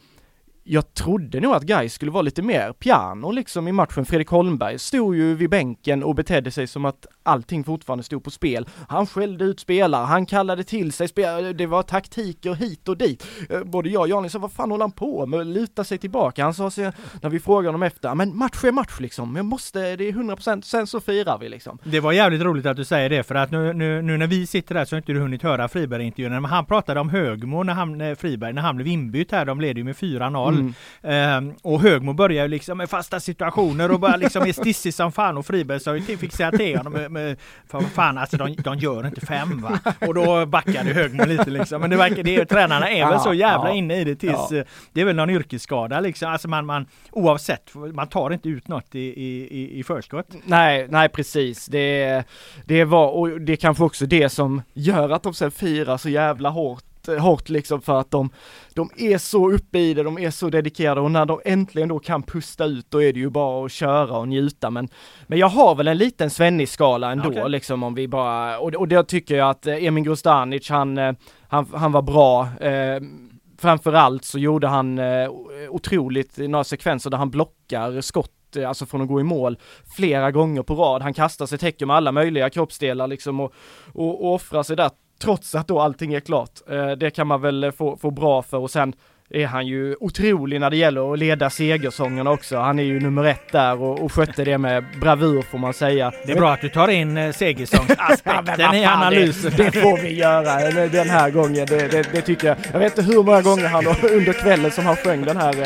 jag trodde nog att Gais skulle vara lite mer piano liksom i matchen. Fredrik Holmberg stod ju vid bänken och betedde sig som att allting fortfarande stod på spel. Han skällde ut spelare, han kallade till sig spelare, det var taktiker hit och dit. Både jag och Janne sa, vad fan håller han på med? Luta sig tillbaka. Han sa sig, när vi frågade honom efter, men match är match liksom. Det är 100%, sen så firar vi liksom. Det var jävligt roligt att du säger det, för att nu när vi sitter där så har inte du hunnit höra Friberg-intervjun. Men han pratade om Högmo när han blev inbytt här, de ledde ju med 4-0. Och Högmo börjar ju liksom med fasta situationer och bara liksom är stissig som fan, och Friberg så fick säga till honom med fan, alltså de gör inte 5 va, och då backade Högmo lite liksom, men det verkar tränarna är väl så jävla inne i det tills det är väl någon yrkesskada liksom, alltså man oavsett, man tar inte ut något i förskott. Nej precis, det var, och det är kanske också det som gör att de sen firar så jävla hårt liksom, för att de är så uppe i det, de är så dedikerade, och när de äntligen då kan pusta ut, då är det ju bara att köra och njuta, men jag har väl en liten Svennis-skala ändå, liksom, om vi bara, och det tycker jag att Emin Grostanic, han var bra, framförallt så gjorde han otroligt i några sekvenser där han blockar skott, alltså från att gå i mål flera gånger på rad. Han kastar sig, täcker med alla möjliga kroppsdelar liksom, och offrar sig där, trots att då allting är klart. Det kan man väl få bra för, och sen är han ju otrolig när det gäller att leda segersångerna också. Han är ju nummer 1 där och skötte det med bravur, får man säga. Det är bra att du tar in segersångsaspekten i analysen. Det får vi göra den här gången. Det tycker jag. Jag vet inte hur många gånger han under kvällen som han sjöng den här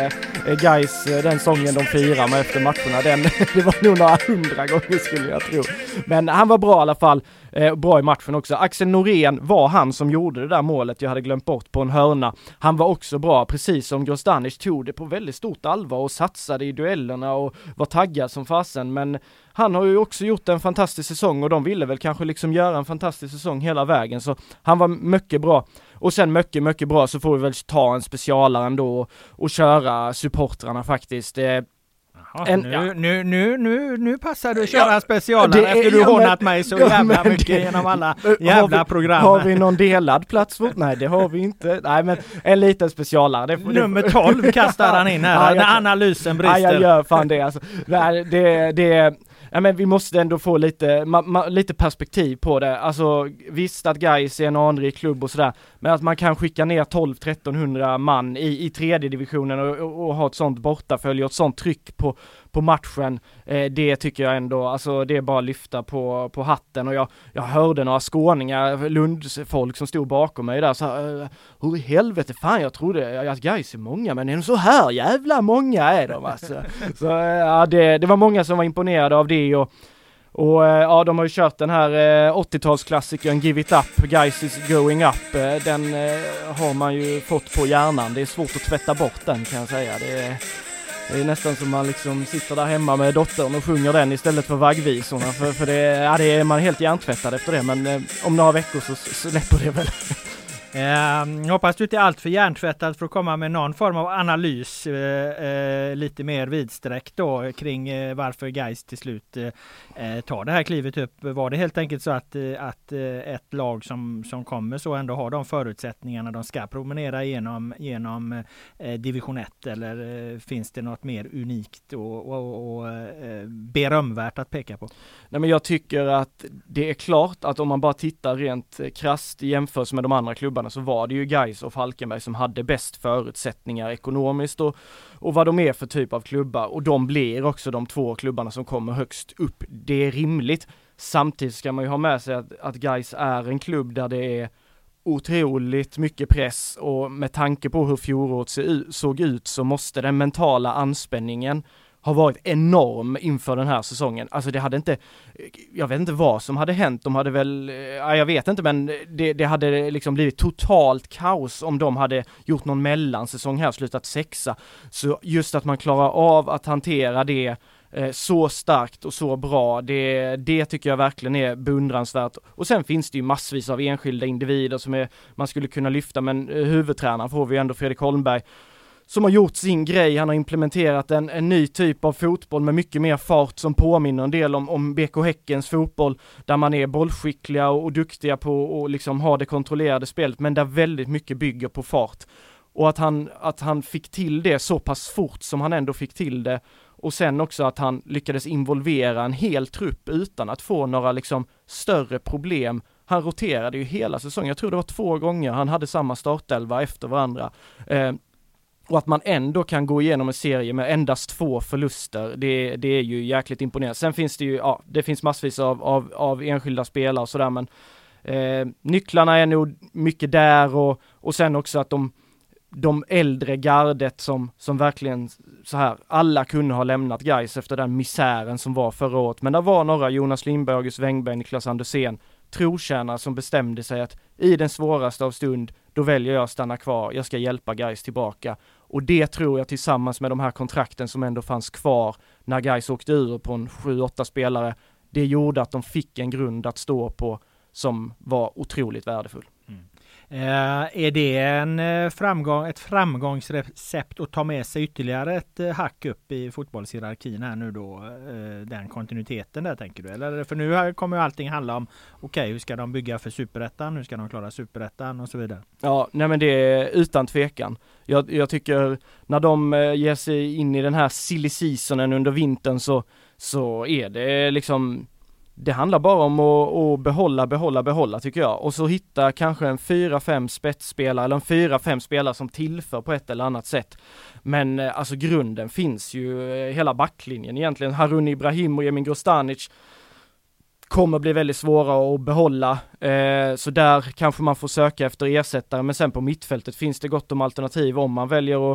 Gais, den sången de firar med efter matcherna, det var nog några 100 gånger skulle jag tro. Men han var bra i alla fall, bra i matchen också. Axel Norén var han som gjorde det där målet jag hade glömt bort på en hörna. Han var också bra, precis som Grostanic, tog det på väldigt stort allvar och satsade i duellerna och var taggad som fasen. Men han har ju också gjort en fantastisk säsong och de ville väl kanske liksom göra en fantastisk säsong hela vägen, så han var mycket bra. Och sen mycket bra så får vi väl ta en specialare ändå och köra supportrarna faktiskt. Nu passar du att köra specialare efter du hånat mig så jävla mycket genom alla jävla program. Har vi någon delad plats? Nej, det har vi inte. Nej, men en liten specialare. Nummer 12 kastar han in här när analysen brister. Ja, jag gör fan det. Alltså. Ja, men vi måste ändå få lite perspektiv på det. Alltså visst att Gais är en anrik klubb och sådär, men att man kan skicka ner 12-1300 man i tredje divisionen och ha ett sånt bortafölje och ett sånt tryck på matchen, det tycker jag ändå, alltså det är bara att lyfta på hatten. Och jag hörde några skåningar, Lundsfolk som stod bakom mig där, så hur i helvete, fan jag trodde att Gais är många, men är de så här jävla många är de alltså. Så ja, det var många som var imponerade av det. Och ja, de har ju kört den här 80-talsklassikern Give It Up, Guys is Going Up. Den har man ju fått på hjärnan. Det är svårt att tvätta bort den, kan jag säga. Det är nästan som man liksom sitter där hemma med dottern och sjunger den istället för vaggvisorna. För det är man helt hjärntvättad efter det. Men om några veckor så släpper det väl. Jag hoppas du inte är allt för hjärntvättad för att komma med någon form av analys lite mer vidsträckt då kring varför Gais till slut tar det här klivet upp. Var det helt enkelt så att ett lag som kommer så ändå har de förutsättningarna de ska promenera genom division 1, eller finns det något mer unikt och berömvärt att peka på? Nej, men jag tycker att det är klart att om man bara tittar rent krasst i jämförelse med de andra klubbarna, så var det ju Gais och Falkenberg som hade bäst förutsättningar ekonomiskt och vad de är för typ av klubbar, och de blir också de två klubbarna som kommer högst upp. Det är rimligt. Samtidigt ska man ju ha med sig att Gais är en klubb där det är otroligt mycket press, och med tanke på hur fjolåret såg ut så måste den mentala anspänningen har varit enorm inför den här säsongen. Alltså det hade inte, jag vet inte vad som hade hänt. De hade väl, jag vet inte, men det hade liksom blivit totalt kaos om de hade gjort någon mellansäsong här, slutat 6:a. Så just att man klarar av att hantera det så starkt och så bra, det tycker jag verkligen är beundransvärt. Och sen finns det ju massvis av enskilda individer som man skulle kunna lyfta, men huvudtränaren får vi ändå Fredrik Holmberg, som har gjort sin grej. Han har implementerat en ny typ av fotboll med mycket mer fart som påminner en del om BK Häckens fotboll, där man är bollskickliga och duktiga på att liksom ha det kontrollerade spelet, men där väldigt mycket bygger på fart. Och att han fick till det så pass fort som han ändå fick till det, och sen också att han lyckades involvera en hel trupp utan att få några liksom större problem. Han roterade ju hela säsongen. Jag tror det var 2 gånger han hade samma startelva efter varandra. Och att man ändå kan gå igenom en serie med endast 2 förluster, det är ju jäkligt imponerande. Sen finns det ju, det finns massvis av enskilda spelare och sådär, men nycklarna är nog mycket där, och sen också att de äldre gardet som verkligen så här, alla kunde ha lämnat Gais efter den misären som var förra året. Men det var några, Jonas Lindberg, August Wengberg, Niklas Andersén, trotjänare som bestämde sig att i den svåraste av stund, då väljer jag att stanna kvar. Jag ska hjälpa Gais tillbaka. Och det tror jag, tillsammans med de här kontrakten som ändå fanns kvar när Gais åkte ur på en 7-8 spelare, det gjorde att de fick en grund att stå på som var otroligt värdefull. Är det ett framgångsrecept att ta med sig ytterligare ett hack upp i fotbollshierarkin här nu då, den kontinuiteten där, tänker du? Eller för nu kommer ju allting handla om hur ska de bygga för superettan, hur ska de klara superettan och så vidare. Ja, nej, men det är utan tvekan. Jag tycker när de ger sig in i den här silly seasonen under vintern så är det liksom, det handlar bara om att behålla tycker jag. Och så hitta kanske en 4-5 spetsspelare eller en 4-5 spelare som tillför på ett eller annat sätt. Men alltså grunden finns ju, hela backlinjen egentligen. Harun Ibrahim och Emin Grostanic kommer bli väldigt svåra att behålla. Så där kanske man får söka efter ersättare. Men sen på mittfältet finns det gott om alternativ om man väljer att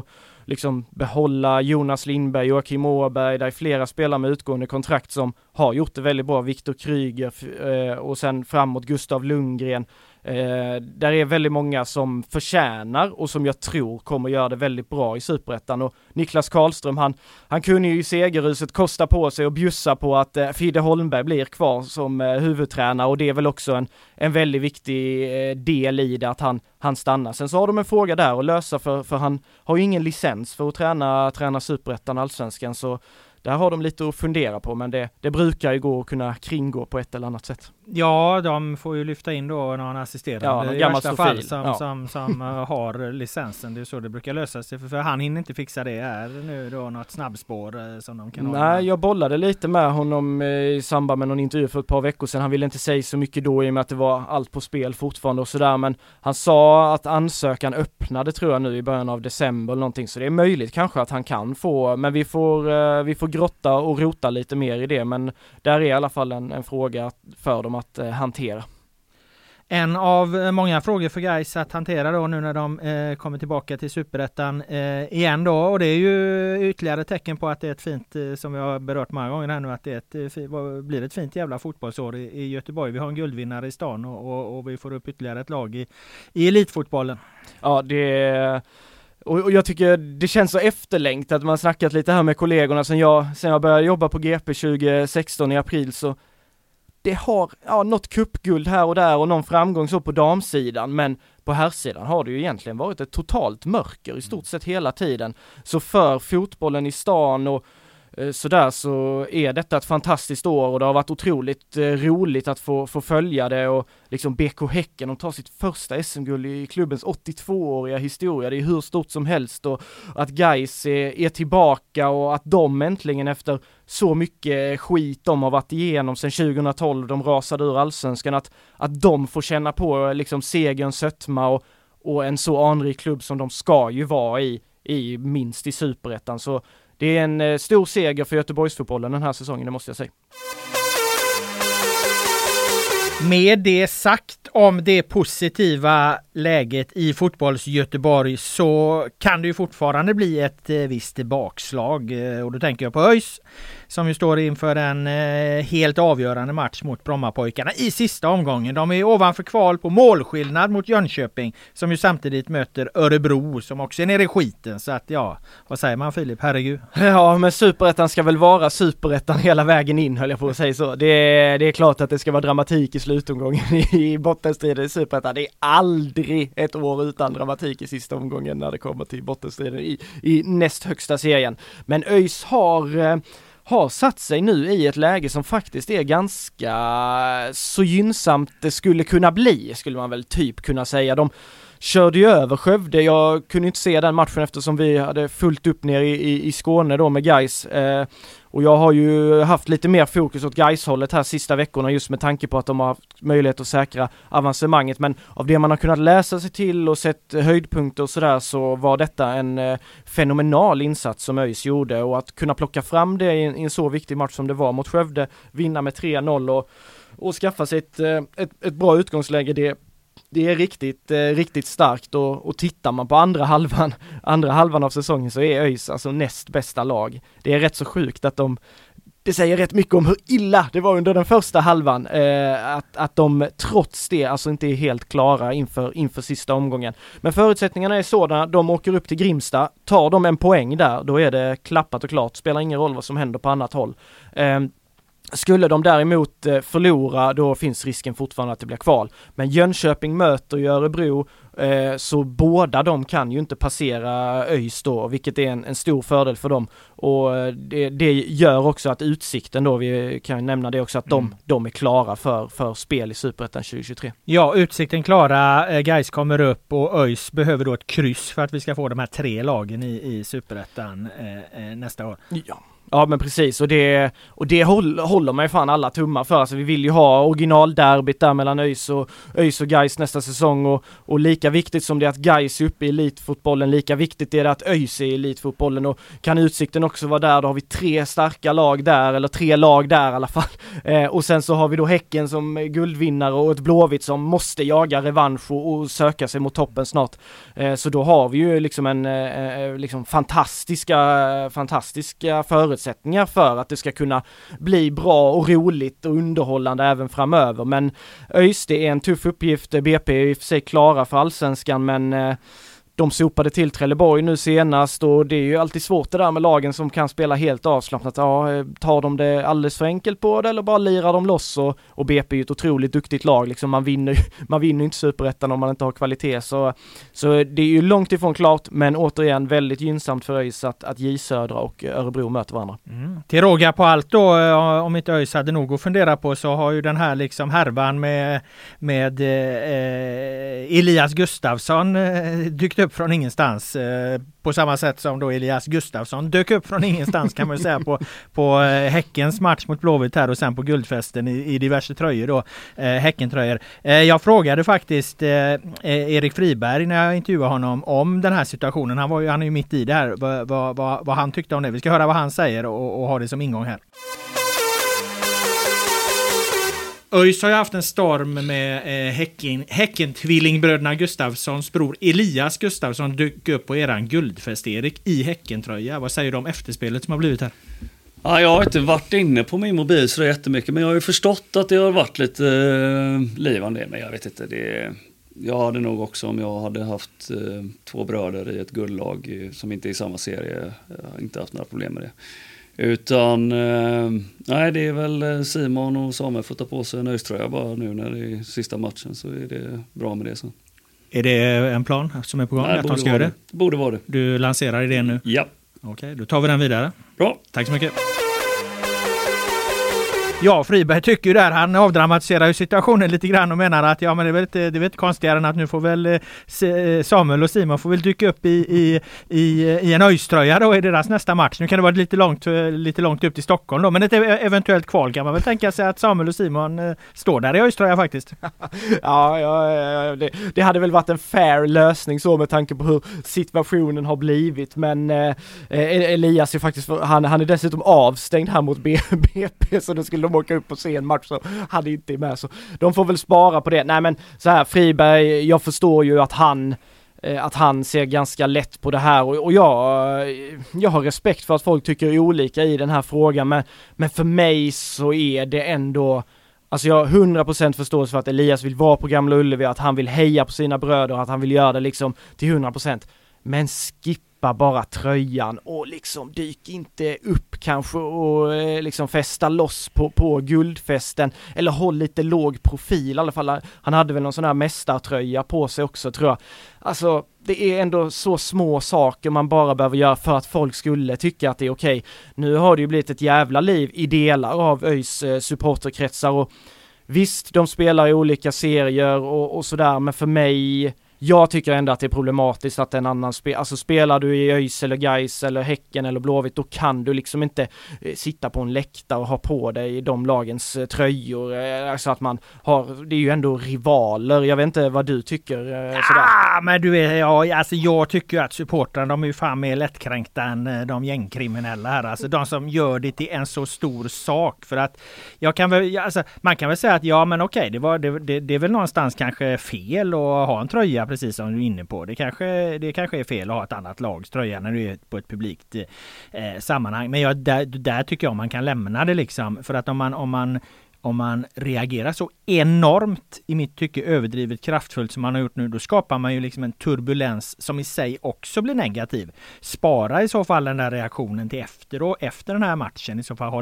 liksom behålla Jonas Lindberg, Joakim Åberg, där är flera spelare med utgående kontrakt som har gjort det väldigt bra. Viktor Kryger och sen framåt Gustav Lundgren. Där är väldigt många som förtjänar och som jag tror kommer göra det väldigt bra i Superettan. Och Niklas Karlström, han kunde ju i segerhuset kosta på sig och bjussa på att Fidde Holmberg blir kvar som huvudtränare, och det är väl också en väldigt viktig del i det att han stannar. Sen så har de en fråga där att lösa för han har ju ingen licens för att träna Superettan, Allsvenskan, så där har de lite att fundera på, men det brukar ju gå att kunna kringgå på ett eller annat sätt. Ja, de får ju lyfta in då någon assisterande i värsta fall som har licensen. Det är så det brukar lösa sig, för han hinner inte fixa det. Är nu då något snabbspår som de kan ha? Nej, jag bollade lite med honom i samband med någon intervju för ett par veckor sedan. Han ville inte säga så mycket då i och med att det var allt på spel fortfarande och sådär, men han sa att ansökan öppnade, tror jag, nu i början av december eller någonting, så det är möjligt kanske att han kan få, men vi får grotta och rota lite mer i det, men där är i alla fall en fråga för dem att hantera. En av många frågor för Gais att hantera då nu när de kommer tillbaka till Superettan igen då, och det är ju ytterligare tecken på att det är ett fint, som vi har berört många gånger här nu, att det blir ett fint jävla fotbollsår i Göteborg. Vi har en guldvinnare i stan och vi får upp ytterligare ett lag i elitfotbollen. Ja, och jag tycker det känns så efterlängtat att man snackat lite här med kollegorna sen jag började jobba på GP 2016 i april, så det har något cupguld här och där och någon framgång så på damsidan, men på herrsidan har det ju egentligen varit ett totalt mörker i stort sett hela tiden. Så för fotbollen i stan och sådär så är detta ett fantastiskt år, och det har varit otroligt roligt att få följa det, och liksom BK Häcken, de tar sitt första SM-guld i klubbens 82-åriga historia. Det är hur stort som helst, och att Gais är tillbaka och att de äntligen efter så mycket skit de har varit igenom sedan 2012, de rasade ur Allsvenskan, att de får känna på liksom segerns sötma och en så anrik klubb som de ska ju vara i minst i Superettan. Så det är en stor seger för Göteborgsfotbollen den här säsongen, det måste jag säga. Med det sagt om det positiva läget i fotbolls Göteborg, så kan det ju fortfarande bli ett visst bakslag, och då tänker jag på ÖIS som ju står inför en helt avgörande match mot Brommapojkarna i sista omgången. De är ovanför kval på målskillnad mot Jönköping, som ju samtidigt möter Örebro som också är nere i skiten. Så att ja, vad säger man, Filip? Herregud. Ja, men Superettan ska väl vara Superettan hela vägen in, höll jag på att säga så. Det är klart att det ska vara dramatik i slutomgången i bottenstriden i Superettan. Det är aldrig ett år utan dramatik i sista omgången när det kommer till bottenstriden i näst högsta serien. Men ÖIS har satt sig nu i ett läge som faktiskt är ganska så gynnsamt det skulle kunna bli, skulle man väl typ kunna säga. De körde ju över Skövde. Jag kunde inte se den matchen eftersom vi hade fullt upp ner i Skåne då med Gais. Och jag har ju haft lite mer fokus åt Gais-hållet här sista veckorna, just med tanke på att de har haft möjlighet att säkra avancemanget. Men av det man har kunnat läsa sig till och sett höjdpunkter och sådär, så var detta en fenomenal insats som ÖIS gjorde. Och att kunna plocka fram det i en så viktig match som det var mot Skövde, vinna med 3-0 och skaffa sig ett bra utgångsläge, det är riktigt starkt, och tittar man på andra halvan av säsongen så är ÖIS alltså näst bästa lag. Det är rätt så sjukt att det säger rätt mycket om hur illa det var under den första halvan, att de trots det alltså inte är helt klara inför sista omgången. Men förutsättningarna är sådana, de åker upp till Grimsta, tar de en poäng där, då är det klappat och klart, spelar ingen roll vad som händer på annat håll. Skulle de däremot förlora, då finns risken fortfarande att det blir kval. Men Jönköping möter ju Örebro, så båda de kan ju inte passera ÖIS då, vilket är en stor fördel för dem. Och det gör också att Utsikten då, vi kan nämna det också, att de är klara för spel i Superettan 2023. Ja, Utsikten klara, Gais kommer upp och ÖIS behöver då ett kryss för att vi ska få de här 3 lagen i Superettan nästa år. Ja. Ja men precis, och det håller man ju fan alla tummar för. Alltså vi vill ju ha originalderbyt där mellan ÖIS och Gais nästa säsong, och lika viktigt som det är att Gais är uppe i elitfotbollen, lika viktigt är det att ÖIS är i elitfotbollen, och kan Utsikten också vara där, då har vi 3 starka lag där, eller 3 lag där i alla fall. Och sen så har vi då Häcken som guldvinnare och ett Blåvitt som måste jaga revansch och söka sig mot toppen snart. Så då har vi ju liksom liksom fantastiska förutsättningar för att det ska kunna bli bra och roligt och underhållande även framöver. Men ÖIS, det är en tuff uppgift. BP är i och för sig klara för allsvenskan, men de sopade till Trelleborg nu senast, och det är ju alltid svårt det där med lagen som kan spela helt avslappnat. Ja, tar de det alldeles för enkelt på det eller bara lirar de loss, och BP är ju ett otroligt duktigt lag. Liksom man vinner inte Superettan om man inte har kvalitet. Så det är ju långt ifrån klart, men återigen väldigt gynnsamt för ÖIS att J Södra och Örebro möter varandra. Till råga på allt då, om inte ÖIS hade nog att fundera på, så har ju den här liksom härvan med Elias Gustafsson dykt upp från ingenstans, på samma sätt som då Elias Gustafsson dök upp från ingenstans kan man säga på Häckens match mot Blåvitt här, och sen på guldfesten i diverse tröjor då, Häckentröjor. Jag frågade faktiskt Erik Friberg när jag intervjuade honom om den här situationen. Han är ju mitt i det här, vad han tyckte om det. Vi ska höra vad han säger och ha det som ingång här. ÖIS har ju haft en storm med Häcken-tvillingbröderna Gustafssons bror Elias Gustafsson dök upp på eran guldfest, Erik, i Häckentröja. Vad säger du om efterspelet som har blivit här? Ja, jag har inte varit inne på min mobil så jättemycket, men jag har ju förstått att det har varit lite liv om det, men jag vet inte. Jag hade nog också, om jag hade haft 2 bröder i ett guldlag som inte är i samma serie, jag har inte haft några problem med det. Utan, nej, det är väl Simon och Samuel får ta på sig en ÖIS-tröja bara nu när det är sista matchen, så är det bra med det så. Är det en plan som är på gång? Nej, att de ska göra det? Borde vara det. Du lanserar idén nu? Ja. Okej, då tar vi den vidare. Bra. Tack så mycket. Ja, Friberg tycker ju där, han avdramatiserar ju situationen lite grann och menar att ja, men det är väl inte konstigare än att nu får väl Samuel och Simon får väl dyka upp i en ÖIS-tröja då i deras nästa match. Nu kan det vara lite långt upp till Stockholm då, men ett eventuellt kval kan man väl tänka sig att Samuel och Simon står där i ÖIS-tröja faktiskt. Ja, det hade väl varit en fair lösning så med tanke på hur situationen har blivit, men Elias är faktiskt, han är dessutom avstängd här mot BP, så det skulle de åka upp och se en match så hade inte med, så de får väl spara på det. Nej, men så här, Friberg, jag förstår ju att han ser ganska lätt på det här, och jag har respekt för att folk tycker olika i den här frågan, men för mig så är det ändå, alltså jag har 100% förståelse för att Elias vill vara på Gamla Ullevi, att han vill heja på sina bröder, att han vill göra det liksom till 100%, men skippa bara tröjan och liksom dyk inte upp kanske och liksom fästa loss på guldfesten, eller håll lite låg profil i alla fall. Han hade väl någon sån här mästartröja på sig också, tror jag. Alltså det är ändå så små saker man bara behöver göra för att folk skulle tycka att det är okej. Nu har det ju blivit ett jävla liv i delar av ÖIS supporterkretsar, och visst, de spelar i olika serier och sådär, men för mig, jag tycker ändå att det är problematiskt att en annan spelar du i ÖIS eller Gais eller Häcken eller Blåvitt, då kan du liksom inte sitta på en läktare och ha på dig de lagens tröjor, alltså att man har, det är ju ändå rivaler. Jag vet inte vad du tycker sådär. Men du vet, alltså jag tycker att supportrarna, de är ju fan mer lättkränkta än de gängkriminella här, alltså de som gör det till en så stor sak, för att man kan väl säga att ja, men okej, det är väl någonstans kanske fel att ha en tröja, precis som du är inne på. Det kanske är fel att ha ett annat lags tröja när du är på ett publikt sammanhang. Men där tycker jag man kan lämna det liksom. För att om man reagerar så enormt, i mitt tycke överdrivet kraftfullt som man har gjort nu, då skapar man ju liksom en turbulens som i sig också blir negativ. Spara i så fall den där reaktionen till efter den här matchen, i så fall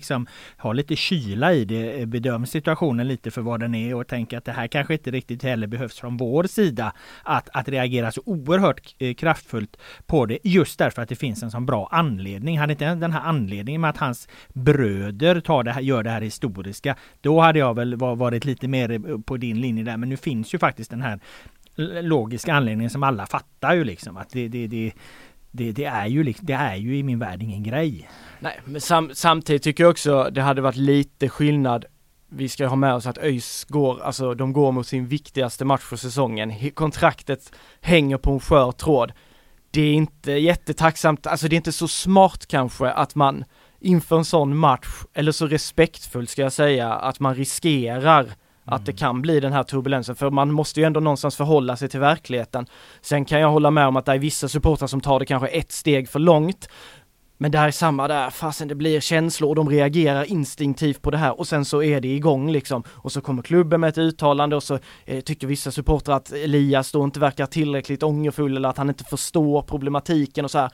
ha lite kyla i det, bedöm situationen lite för vad den är och tänka att det här kanske inte riktigt heller behövs från vår sida att reagera så oerhört kraftfullt på det, just därför att det finns en sån bra anledning. Hade inte den här anledningen med att hans bröder gör det här historiska, då hade jag väl varit lite mer på din linje där, men nu finns ju faktiskt den här logiska anledningen som alla fattar ju liksom, att det är ju i min värld ingen grej. Nej, men samtidigt tycker jag också det hade varit lite skillnad. Vi ska ha med oss att ÖIS de går mot sin viktigaste match för säsongen. Kontraktet hänger på en skör tråd. Det är inte jättetacksamt, alltså det är inte så smart kanske att man inför en sån match, eller så respektfullt ska jag säga, att man riskerar att det kan bli den här turbulensen, för man måste ju ändå någonstans förhålla sig till verkligheten. Sen kan jag hålla med om att det är vissa supportrar som tar det kanske ett steg för långt, men det här är samma där, fastän det blir känslor och de reagerar instinktivt på det här och sen så är det igång liksom, och så kommer klubben med ett uttalande och så tycker vissa supportrar att Elias då inte verkar tillräckligt ångerfull eller att han inte förstår problematiken och så här.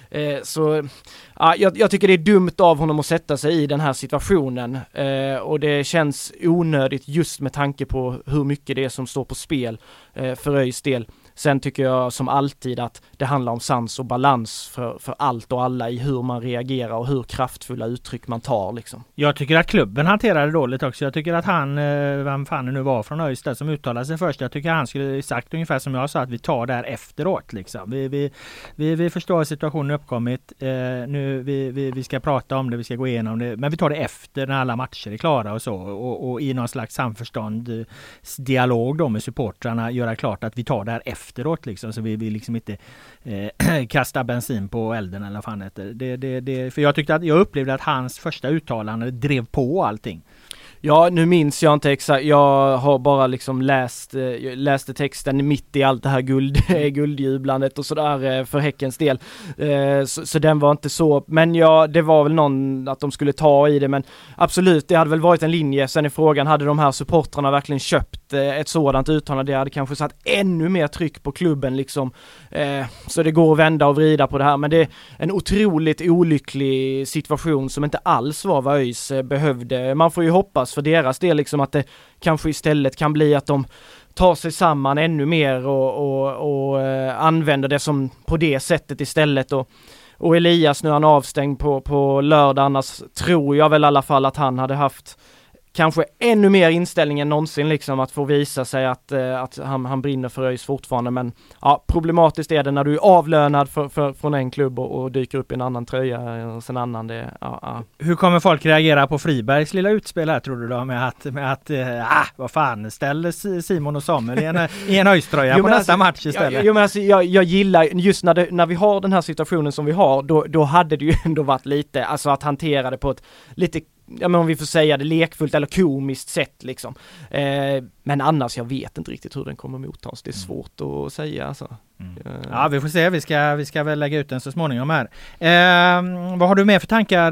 Jag tycker det är dumt av honom att sätta sig i den här situationen och det känns onödigt just med tanke på hur mycket det är som står på spel för ÖIS del. Sen tycker jag som alltid att det handlar om sans och balans för allt och alla i hur man reagerar och hur kraftfulla uttryck man tar liksom. Jag tycker att klubben hanterade det dåligt också. Jag tycker att han, vem fan det nu var från ÖIS där som uttalade sig först, jag tycker han skulle sagt ungefär som jag sa, att vi tar där efteråt liksom. Vi förstår att situationen uppkommit, nu vi ska prata om det, vi ska gå igenom det, men vi tar det efter när alla matcher är klara och så, och i någon slags samförstånd dialog då med supportrarna göra klart att vi tar det här efteråt liksom, så vi liksom inte kastar bensin på elden eller vad fan heter. För jag upplevde att hans första uttalande drev på allting. Ja, nu minns jag inte exakt. Jag har bara liksom läste texten mitt i allt det här guldjublandet och sådär för Häckens del. Så den var inte så. Men ja, det var väl någon att de skulle ta i det. Men absolut, det hade väl varit en linje. Sen i frågan, hade de här supportrarna verkligen köpt ett sådant uttalande? Det hade kanske satt ännu mer tryck på klubben liksom. Så det går att vända och vrida på det här. Men det är en otroligt olycklig situation som inte alls var vad ÖIS behövde. Man får ju hoppas för deras del liksom att det kanske istället kan bli att de tar sig samman ännu mer och använder det som på det sättet istället. Och Elias, nu är han avstängd på lördag, annars tror jag väl i alla fall att han hade haft kanske ännu mer inställning än någonsin liksom, att få visa sig att han brinner för ÖIS fortfarande. Men ja, problematiskt är det när du är avlönad från en klubb och dyker upp i en annan tröja och sen annan. Hur kommer folk reagera på Fribergs lilla utspel här, tror du då, med att vad fan, ställer Simon och Samuel i en ÖIS-tröja på nästa match istället? Jag gillar just när vi har den här situationen som vi har, då hade det ju ändå varit lite, alltså att hantera det på ett lite, ja, men om vi får säga det, lekfullt eller komiskt sätt liksom. Men annars, jag vet inte riktigt hur den kommer mottas. Det är svårt att säga alltså. Ja, vi får se. Vi ska väl lägga ut den så småningom här. Vad har du med för tankar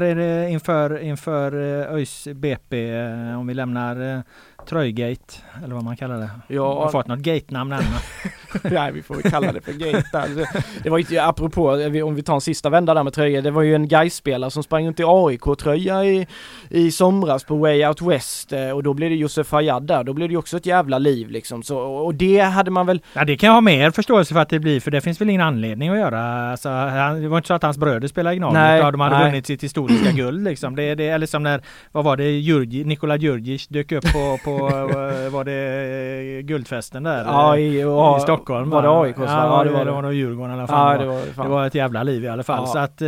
inför ÖIS BP, om vi lämnar Tröjgate, eller vad man kallar det? Ja. Har fått något gate-namn ännu? Nej, vi får kalla det för gate. Det var ju, apropå, om vi tar en sista vända där med tröjor, det var ju en Gais-spelare som sprang runt i AIK-tröja i somras på Way Out West, och då blev det Josef Fayyad där. Då blev det ju också ett jävla liv liksom. Så, och det hade man väl... Ja, det kan jag ha mer förståelse för att det blir, för det finns väl ingen anledning att göra. Alltså, det var inte så att hans bröder spelade i Gnaget, utan de hade vunnit sitt historiska guld liksom. Det eller som när, vad var det, Nikola Djurdjic dök upp på var det guldfesten där i Stockholm. Var det AIK? Ja, det var nog Djurgården i alla fall. Det var ett jävla liv i alla fall. Ja. Så att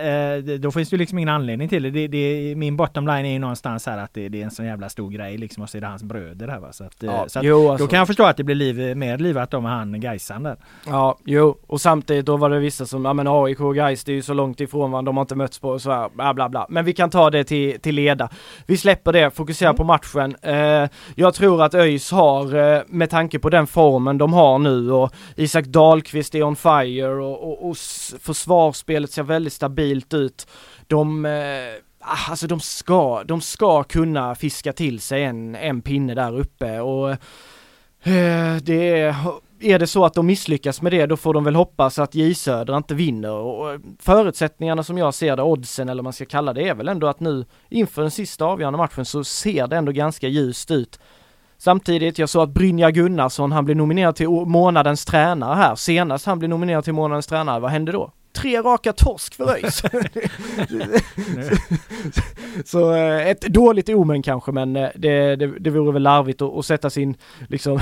då finns det liksom ingen anledning till det. Min bottom line är ju någonstans här att det är en sån jävla stor grej liksom, och så är det hans bröder här, va? Så att, då kan jag förstå att det blir mer livat om han Gaisan där. Ja, jo. Och samtidigt då var det vissa som, ja men AIK och Gais, det är ju så långt ifrån varandra, de har inte mötts på och så här, bla bla bla. Men vi kan ta det till leda. Vi släpper det, fokuserar på matchen. Jag tror att ÖIS har, med tanke på den formen de har nu, och Isak Dahlqvist är on fire och försvarsspelet ser väldigt stabilt ut. De ska kunna fiska till sig en pinne där uppe, och är det så att de misslyckas med det, då får de väl hoppas att J Södra inte vinner. Och förutsättningarna som jag ser det, oddsen eller man ska kalla det, är väl ändå att nu inför den sista avgörande matchen så ser det ändå ganska ljust ut. Samtidigt, jag såg att Brynja Gunnarsson, han blev nominerad till månadens tränare här. Senast han blev nominerad till månadens tränare, vad hände då? 3 raka torsk för ÖIS. Så ett dåligt omen kanske, men det vore väl larvigt att sätta sin liksom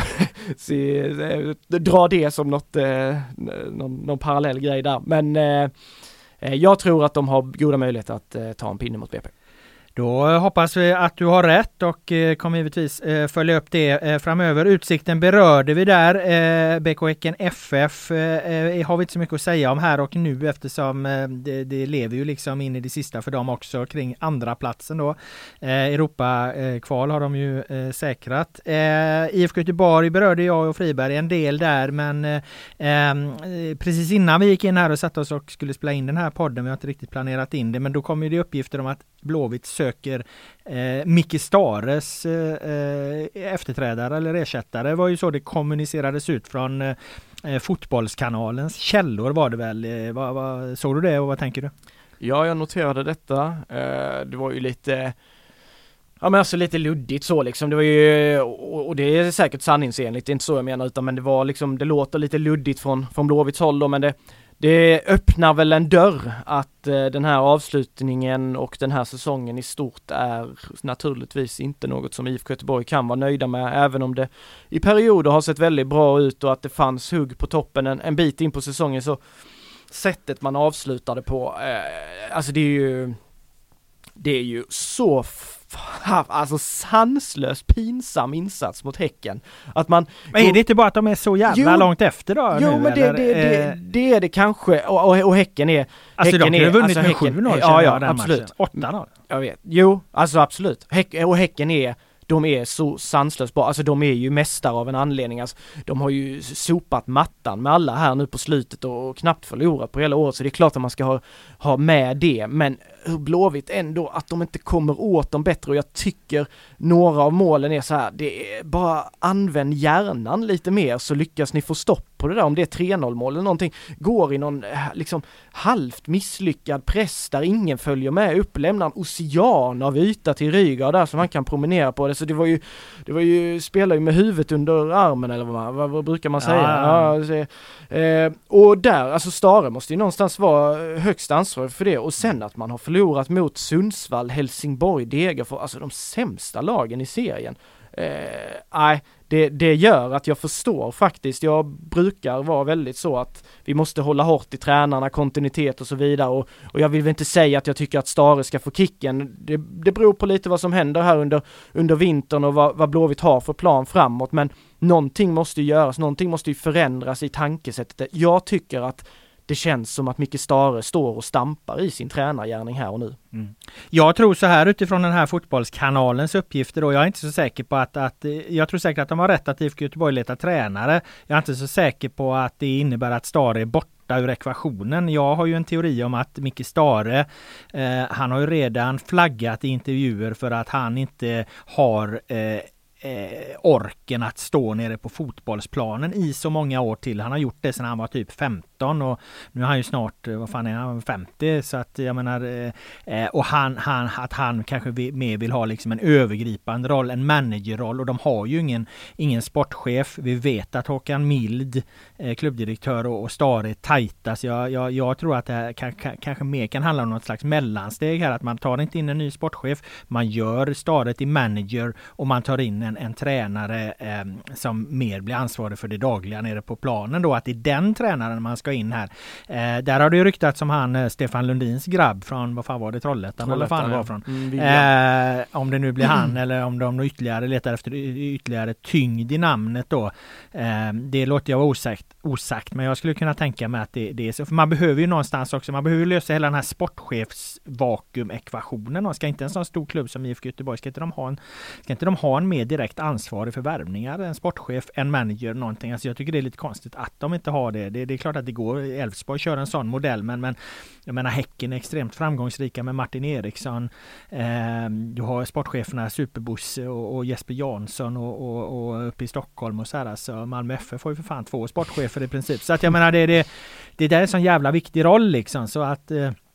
dra det som någon parallell grej där. Men jag tror att de har goda möjligheter att ta en pinne mot BP. Då hoppas vi att du har rätt och kommer givetvis följa upp det framöver. Utsikten berörde vi där. BK Häcken FF har vi inte så mycket att säga om här och nu, eftersom det lever ju liksom in i det sista för dem också kring andra platsen då. Europa-kval har de ju säkrat. IFK Göteborg berörde jag och Friberg en del där, men precis innan vi gick in här och satt oss och skulle spela in den här podden, vi har inte riktigt planerat in det, men då kom ju det uppgifter om att Blåvitt söker Micke Stares efterträdare eller ersättare. Det var ju så det kommunicerades ut från fotbollskanalens källor var det väl. Såg du det och vad tänker du? Ja, jag noterade detta. Det var ju lite... Ja, men alltså lite luddigt så liksom. Det var ju, och det är säkert sanningsenligt, det är inte så jag menar, utan men det var liksom, det låter lite luddigt från Blåvitts håll då, men det öppnar väl en dörr att den här avslutningen och den här säsongen i stort är naturligtvis inte något som IFK Göteborg kan vara nöjda med, även om det i perioder har sett väldigt bra ut och att det fanns hugg på toppen en bit in på säsongen, så sättet man avslutade på, alltså det är ju så alltså sanslöst pinsam insats mot Häcken. Att man... Men är det inte bara att de är så jävla långt efter då? Jo, nu, men det är det kanske. Och Häcken är... Alltså Häcken de har vunnit med 7-0. Ja, absolut. 8-0. Jag vet. Jo, alltså absolut. Och Häcken de är så sanslöst bra. Alltså de är ju mästare av en anledning. Alltså, de har ju sopat mattan med alla här nu på slutet och knappt förlorat på hela året. Så det är klart att man ska ha med det. Men hur Blåvitt ändå att de inte kommer åt dem bättre. Och jag tycker några av målen är så här. Det är bara använd hjärnan lite mer så lyckas ni få stopp på det där. Om det är 3-0 mål eller någonting. Går i någon liksom halvt misslyckad press där ingen följer med. Upplämnar en ocean av yta till Rygaard där som man kan promenera på det. Så det var ju spelar ju med huvudet under armen eller vad brukar man säga. Och där, alltså Stare måste ju någonstans vara högst ansvarig för det. Och sen att man har förlorat mot Sundsvall, Helsingborg, Degerfors, alltså de sämsta lagen i serien. Det gör att jag förstår faktiskt. Jag brukar vara väldigt så att vi måste hålla hårt i tränarna, kontinuitet och så vidare. Och jag vill väl inte säga att jag tycker att Stare ska få kicken. Det beror på lite vad som händer här under vintern och vad Blåvitt har för plan framåt. Men någonting måste ju göras, någonting måste ju förändras i tankesättet. Jag tycker att det känns som att Micke Stare står och stampar i sin tränargärning här och nu. Mm. Jag tror så här utifrån den här fotbollskanalens uppgifter då, jag är inte så säker på att jag tror säkert att de har rätt att IFK Göteborg letar tränare. Jag är inte så säker på att det innebär att Stare är borta ur ekvationen. Jag har ju en teori om att Micke Stare, han har ju redan flaggat i intervjuer för att han inte har orken att stå nere på fotbollsplanen i så många år till. Han har gjort det sedan han var typ 15 och nu är han ju snart, vad fan är han, 50, så att jag menar och han kanske mer vill ha liksom en övergripande roll, en managerroll, och de har ju ingen sportchef. Vi vet att Håkan Mild, klubbdirektör och Stare är tajta, så jag tror att det här kanske mer kan handla om något slags mellansteg här, att man tar inte in en ny sportchef, man gör Stare till manager och man tar in en tränare som mer blir ansvarig för det dagliga nere på planen då, att det är den tränaren man ska in här. Där har det ju ryktats som han Stefan Lundins grabb från, vad fan var det, Trollhättan eller vad fan var från. Om det nu blir han eller om de letar efter ytterligare tyngd i namnet då. Det låter jag osagt, men jag skulle kunna tänka mig att det är så. För man behöver ju någonstans också, man behöver lösa hela den här sportchefsvakuum-ekvationen. Och ska inte en sån stor klubb som IFK Göteborg, ska inte de ha en mer direkt ansvarig för värvningar, en sportchef, en manager, någonting. Alltså jag tycker det är lite konstigt att de inte har det. Det är klart att det går, Elfsborg kör en sån modell, men jag menar Häcken är extremt framgångsrika med Martin Eriksson. Du har sportcheferna Superbosse och Jesper Jansson och uppe i Stockholm och så här. Alltså Malmö FF får ju för fan 2 sportchefer i princip. Så att jag menar det där är en sån jävla viktig roll liksom, så att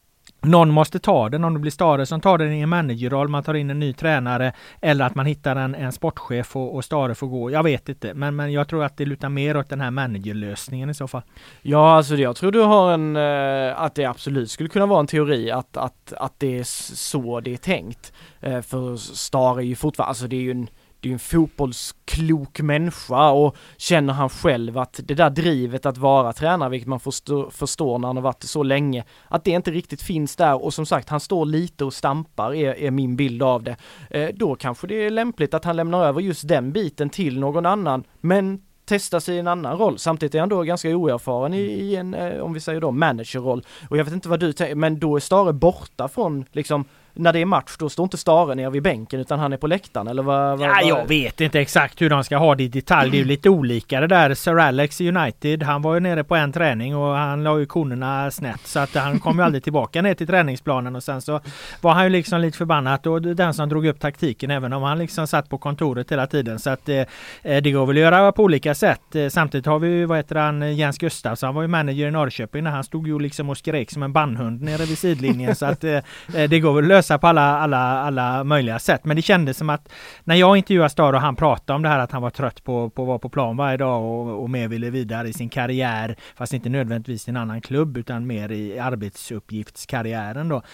någon måste ta den, om det blir Stare som tar den i en managerroll, man tar in en ny tränare eller att man hittar en sportchef och Stare får gå. Jag vet inte, men jag tror att det lutar mer åt den här managerlösningen i så fall. Ja, alltså jag tror du har att det absolut skulle kunna vara en teori att det är så det är tänkt. För Stare är ju fortfarande, alltså det är ju en fotbollsklok människa, och känner han själv att det där drivet att vara tränare, vilket man förstår när han har varit det så länge, att det inte riktigt finns där, och som sagt, han står lite och stampar är min bild av det. Då kanske det är lämpligt att han lämnar över just den biten till någon annan, men testa sig i en annan roll. Samtidigt är han då ganska oerfaren i en, om vi säger då, managerroll. Och jag vet inte vad du tänker, men då är Stare borta från, liksom, när det är match, då står inte Stare ner vid bänken utan han är på läktaren, eller vad? Ja, jag vet inte exakt hur de ska ha det i detalj. Det är ju lite olika det där. Sir Alex i United, han var ju nere på en träning och han la ju konerna snett, så att han kom ju aldrig tillbaka ner till träningsplanen, och sen så var han ju liksom lite förbannat, och den som drog upp taktiken, även om han liksom satt på kontoret hela tiden, så att det går väl att göra på olika sätt. Samtidigt har vi ju, Jens Gustafsson, han var ju manager i Norrköping när han stod ju liksom och skrek som en bandhund nere vid sidlinjen, så att det går väl lösa på alla möjliga sätt. Men det kändes som att när jag intervjuade Stare och han pratade om det här att han var trött på att vara på plan varje dag och mer ville vidare i sin karriär, fast inte nödvändigtvis i en annan klubb utan mer i arbetsuppgiftskarriären då.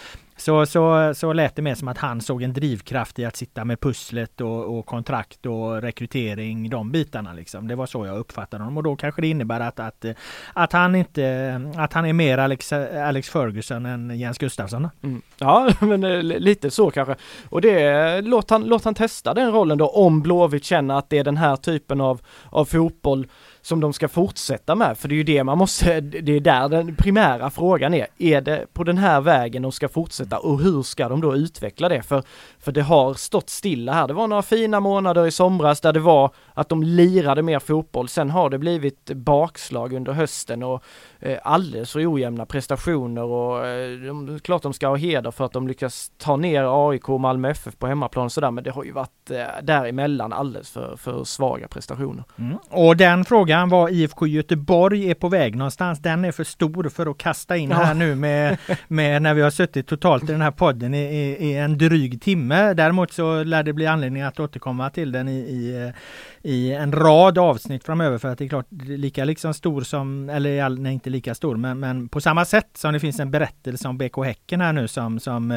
Så lät det mer som att han såg en drivkraft i att sitta med pusslet och kontrakt och rekrytering, de bitarna liksom. Det var så jag uppfattade honom, och då kanske det innebär att han är mer Alex Ferguson än Jens Gustafsson. Ja, men lite så kanske. Och det låt han testa den rollen då, om Blåvitt känner att det är den här typen av fotboll som de ska fortsätta med, för det är ju det man måste, det är där den primära frågan är det på den här vägen de ska fortsätta, och hur ska de då utveckla det, för det har stått stilla här. Det var några fina månader i somras där det var att de lirade mer fotboll, sen har det blivit bakslag under hösten och alldeles för ojämna prestationer, och klart de ska ha heder för att de lyckas ta ner AIK och Malmö FF på hemmaplan och sådär, men det har ju varit däremellan alldeles för svaga prestationer. Och den frågan var IFK Göteborg är på väg någonstans, den är för stor för att kasta in här nu med när vi har suttit totalt i den här podden i en dryg timme. Däremot så lär det bli anledning att återkomma till den i en rad avsnitt framöver, för att det är klart lika liksom stor som, eller inte lika stor, men på samma sätt som det finns en berättelse om BK Häcken här nu som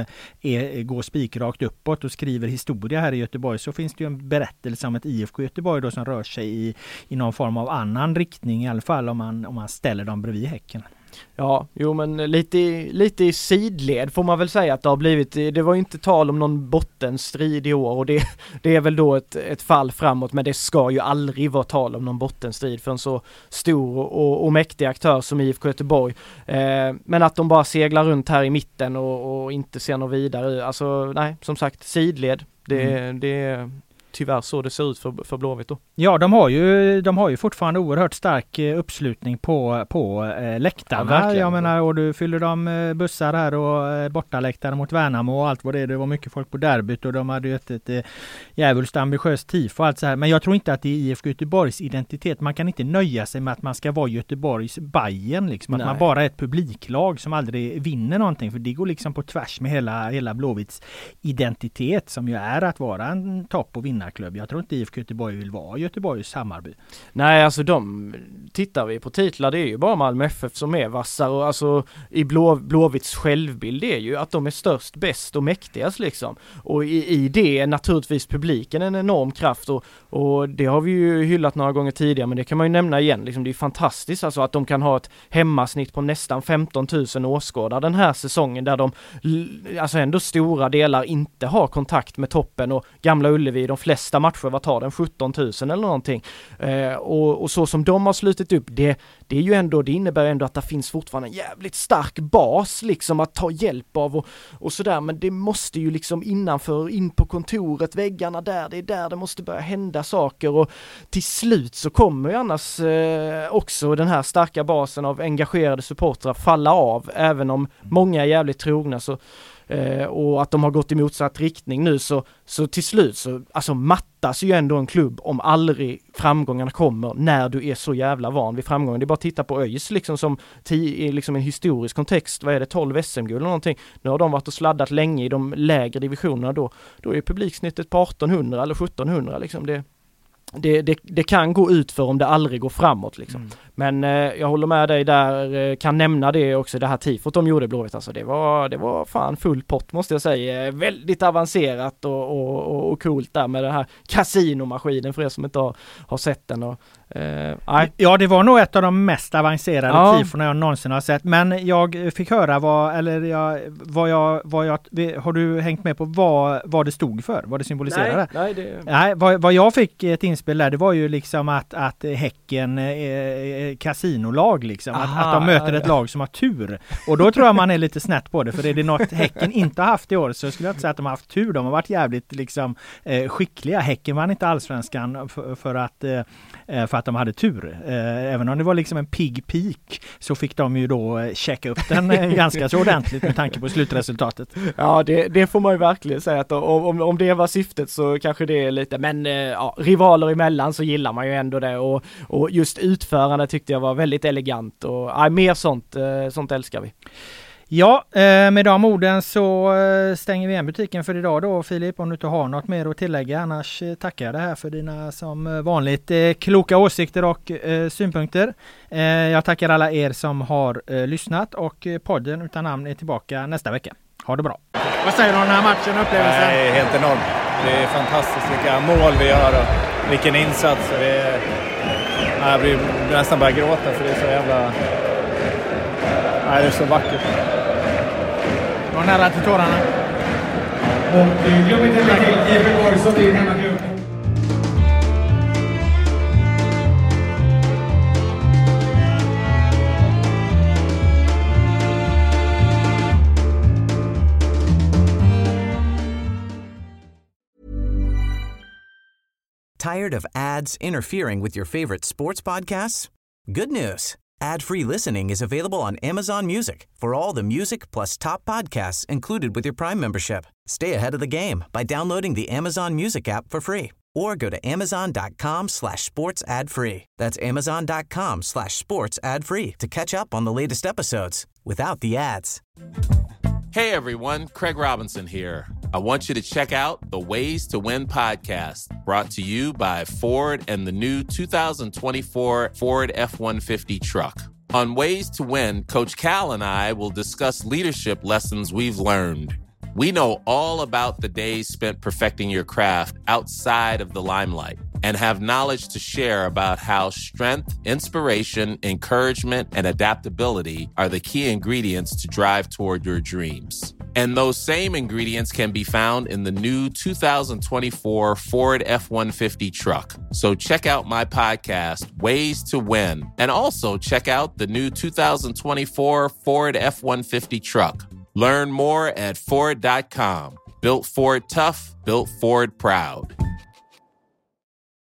går spikrakt uppåt och skriver historia här i Göteborg, så finns det ju en berättelse om ett IFK Göteborg då som rör sig i någon form av annan riktning, i alla fall om man ställer dem bredvid Häcken. Ja, jo, men lite i sidled får man väl säga att det har blivit. Det var ju inte tal om någon bottenstrid i år, och det är väl då ett fall framåt, men det ska ju aldrig vara tal om någon bottenstrid för en så stor och mäktig aktör som IFK Göteborg. Men att de bara seglar runt här i mitten och inte ser något vidare. Alltså nej, som sagt, sidled. Det tyvärr så det ser ut för Blåvitt då. Ja, de har ju fortfarande oerhört stark uppslutning på läktarna. Ja, jag menar, och du fyller de bussar här och bortaläktare mot Värnamo och allt vad det är. Det var mycket folk på derbyt och de hade ju ett djävulskt ambitiöst tifo och allt så här. Men jag tror inte att det är IFK Göteborgs identitet. Man kan inte nöja sig med att man ska vara Göteborgs Bayern liksom. Att man bara är ett publiklag som aldrig vinner någonting. För det går liksom på tvärs med hela Blåvitts identitet som ju är att vara en topp- och vinnarklubb. Jag tror inte IFK Göteborg vill vara Göteborgs Hammarby. Nej, alltså tittar vi på titlar, det är ju bara Malmö FF som är vassar, och alltså i Blåvitts självbild är ju att de är störst, bäst och mäktigast liksom. Och i det är naturligtvis publiken en enorm kraft, och det har vi ju hyllat några gånger tidigare, men det kan man ju nämna igen. Liksom, det är fantastiskt alltså att de kan ha ett hemmasnitt på nästan 15 000 åskådare den här säsongen, där de alltså ändå stora delar inte har kontakt med toppen, och Gamla Ullevi, de flesta matcher, vad tar den? 17 000 eller någonting. Och så som de har slutit upp, det är ju ändå, det innebär ändå att det finns fortfarande en jävligt stark bas liksom att ta hjälp av och sådär, men det måste ju liksom in på kontoret, väggarna där, det är där det måste börja hända saker, och till slut så kommer ju annars också den här starka basen av engagerade supportrar falla av, även om många är jävligt trogna, så och att de har gått i motsatt riktning nu, så till slut så alltså mattas ju ändå en klubb om aldrig framgångarna kommer när du är så jävla van vid framgången. Det är bara att titta på ÖIS liksom som i liksom en historisk kontext, vad är det, 12 SM-guld eller någonting. Nu har de varit och sladdat länge i de lägre divisionerna, då är publiksnittet på 1800 eller 1700 liksom. Det kan gå ut för om det aldrig går framåt liksom. Men jag håller med dig där, kan nämna det också, det här tifot de gjorde Blåvitt, alltså det var fan full pott måste jag säga, väldigt avancerat och coolt där med den här kasinomaskinen för er som inte har sett den. Och ja, det var nog ett av de mest avancerade tifona jag någonsin har sett, men jag fick höra har du hängt med på vad det stod för, vad det symboliserade? Nej, vad jag fick ett inspel där, det var ju liksom att Häcken kasinolag liksom, att de möter ett lag som har tur, och då tror jag man är lite snett på det, för är det något Häcken inte har haft i år så skulle jag inte säga att de har haft tur, de har varit jävligt liksom skickliga. Häcken vann inte allsvenskan för att de hade tur, även om det var liksom en pig peak, så fick de ju då checka upp den ganska så ordentligt med tanke på slutresultatet. Ja, det får man ju verkligen säga, att om det var syftet så kanske det är lite, men rivaler emellan så gillar man ju ändå det, och just utförande tyckte jag var väldigt elegant, och mer sånt älskar vi. Ja, med de orden så stänger vi igen butiken för idag då, Filip, om du inte har något mer att tillägga. Annars tackar jag dig här för dina som vanligt kloka åsikter och synpunkter. Jag tackar alla er som har lyssnat, och podden utan namn är tillbaka nästa vecka. Ha det bra. Vad säger du om den här matchen och upplevelsen? Nej, helt enormt. Det är fantastiskt vilka mål vi gör och vilken insats. Jag blir nästan bara gråta för det är så jävla... Nej, det är så vackert. Det var nära till tårarna. Och glöm inte lägga till Gävleborg som din hemmaklubb. Tired of ads interfering with your favorite sports podcasts? Good news. Ad-free listening is available on Amazon Music for all the music plus top podcasts included with your Prime membership. Stay ahead of the game by downloading the Amazon Music app for free or go to amazon.com/sports ad free. That's amazon.com/sports ad free to catch up on the latest episodes without the ads. Hey everyone, Craig Robinson here. I want you to check out the Ways to Win podcast, brought to you by Ford and the new 2024 Ford F-150 truck. On Ways to Win, Coach Cal and I will discuss leadership lessons we've learned. We know all about the days spent perfecting your craft outside of the limelight and have knowledge to share about how strength, inspiration, encouragement, and adaptability are the key ingredients to drive toward your dreams. And those same ingredients can be found in the new 2024 Ford F-150 truck. So check out my podcast, Ways to Win, and also check out the new 2024 Ford F-150 truck. Learn more at Ford.com. Built Ford tough, built Ford proud.